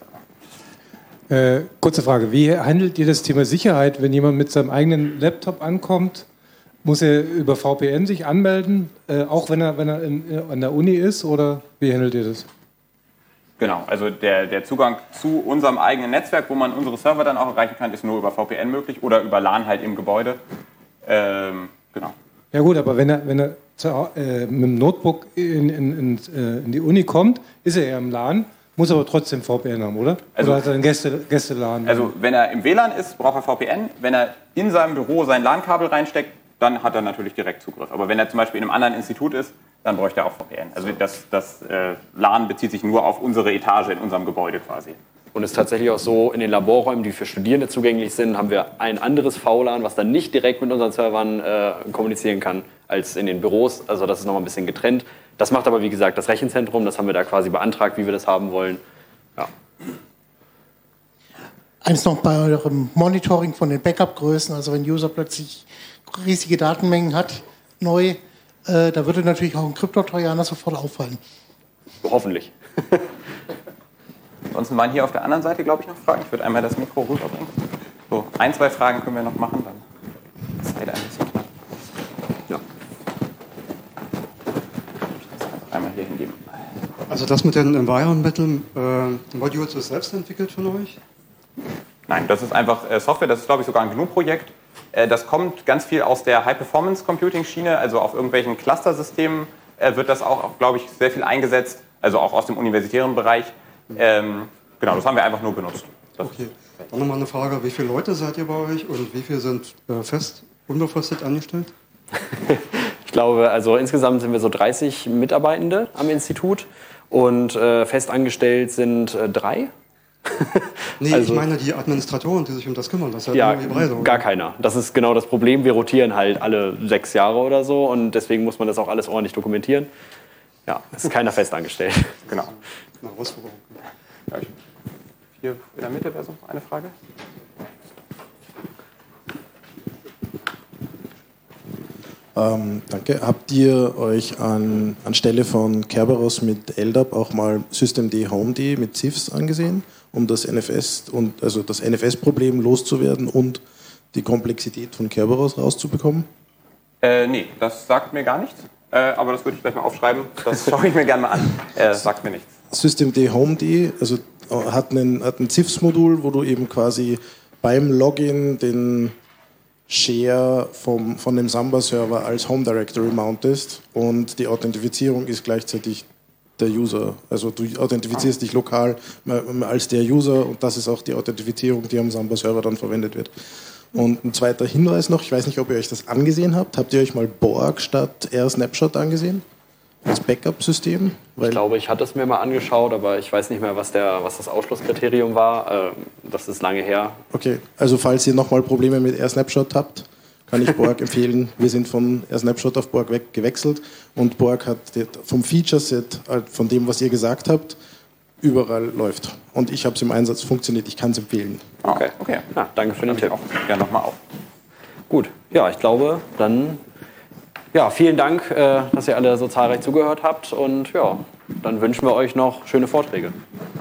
Kurze Frage, wie handelt ihr das Thema Sicherheit, wenn jemand mit seinem eigenen Laptop ankommt? Muss er über VPN sich anmelden, auch wenn er an der Uni ist, oder wie handelt ihr das? Genau, also der Zugang zu unserem eigenen Netzwerk, wo man unsere Server dann auch erreichen kann, ist nur über VPN möglich oder über LAN halt im Gebäude. Genau. Ja gut, aber wenn er mit dem Notebook in die Uni kommt, ist er ja im LAN, muss aber trotzdem VPN haben, oder? Also, oder hat er einen Gäste-LAN? Also wenn er im WLAN ist, braucht er VPN. Wenn er in seinem Büro sein LAN-Kabel reinsteckt, dann hat er natürlich direkt Zugriff. Aber wenn er zum Beispiel in einem anderen Institut ist, dann bräuchte er auch VPN. Also das LAN bezieht sich nur auf unsere Etage in unserem Gebäude quasi. Und es ist tatsächlich auch so, in den Laborräumen, die für Studierende zugänglich sind, haben wir ein anderes VLAN, was dann nicht direkt mit unseren Servern kommunizieren kann, als in den Büros. Also das ist nochmal ein bisschen getrennt. Das macht aber, wie gesagt, das Rechenzentrum. Das haben wir da quasi beantragt, wie wir das haben wollen. Ja. Eins noch bei eurem Monitoring von den Backup-Größen. Also wenn User plötzlich riesige Datenmengen hat, neu, da würde natürlich auch ein Kryptotrojaner sofort auffallen. Hoffentlich. Ansonsten waren hier auf der anderen Seite, glaube ich, noch Fragen. Ich würde einmal das Mikro rüberbringen. So, 1, 2 Fragen können wir noch machen, dann Zeit ein bisschen knapp. Ja. Einmal hier hingeben. Also das mit den Environmental Modules ist selbst entwickelt von euch? Nein, das ist einfach Software, das ist, glaube ich, sogar ein GNU-Projekt. Das kommt ganz viel aus der High-Performance-Computing-Schiene, also auf irgendwelchen Clustersystemen wird das auch, glaube ich, sehr viel eingesetzt, also auch aus dem universitären Bereich. Genau, das haben wir einfach nur benutzt. Okay, dann nochmal eine Frage, wie viele Leute seid ihr bei euch und wie viele sind fest, unbefristet angestellt? Ich glaube, also insgesamt sind wir so 30 Mitarbeitende am Institut und fest angestellt sind 3. Nee, also, ich meine die Administratoren, die sich um das kümmern. Das ist ja, so, gar keiner. Das ist genau das Problem. Wir rotieren halt alle 6 Jahre oder so und deswegen muss man das auch alles ordentlich dokumentieren. Ja, es ist keiner fest angestellt. Genau. Eine Herausforderung. Ja, hier in der Mitte wäre so eine Frage. Danke. Habt ihr euch anstelle von Kerberos mit LDAP auch mal Systemd Homed mit CIFS angesehen, um das NFS-Problem loszuwerden und die Komplexität von Kerberos rauszubekommen? Nee, das sagt mir gar nichts. Aber das würde ich gleich mal aufschreiben. Das schaue ich mir gerne mal an. Sagt mir nichts. Systemd Homed also hat ein CIFS-Modul, wo du eben quasi beim Login den Share von dem Samba-Server als Home Directory mountest und die Authentifizierung ist gleichzeitig der User. Also du authentifizierst dich lokal als der User und das ist auch die Authentifizierung, die am Samba-Server dann verwendet wird. Und ein zweiter Hinweis noch, ich weiß nicht, ob ihr euch das angesehen habt. Habt ihr euch mal Borg statt AirSnapshot angesehen? Als Backup-System? Ich glaube, ich hatte es mir mal angeschaut, aber ich weiß nicht mehr, was das Ausschlusskriterium war. Das ist lange her. Okay, also falls ihr nochmal Probleme mit AirSnapshot habt, kann ich Borg empfehlen. Wir sind von AirSnapshot auf Borg gewechselt und Borg hat vom Feature-Set, von dem, was ihr gesagt habt, überall läuft. Und ich habe es im Einsatz, funktioniert, ich kann es empfehlen. Okay. Ja, danke für den Tipp. Auch gerne nochmal auf. Gut, ja, ich glaube, dann vielen Dank, dass ihr alle so zahlreich zugehört habt und ja, dann wünschen wir euch noch schöne Vorträge.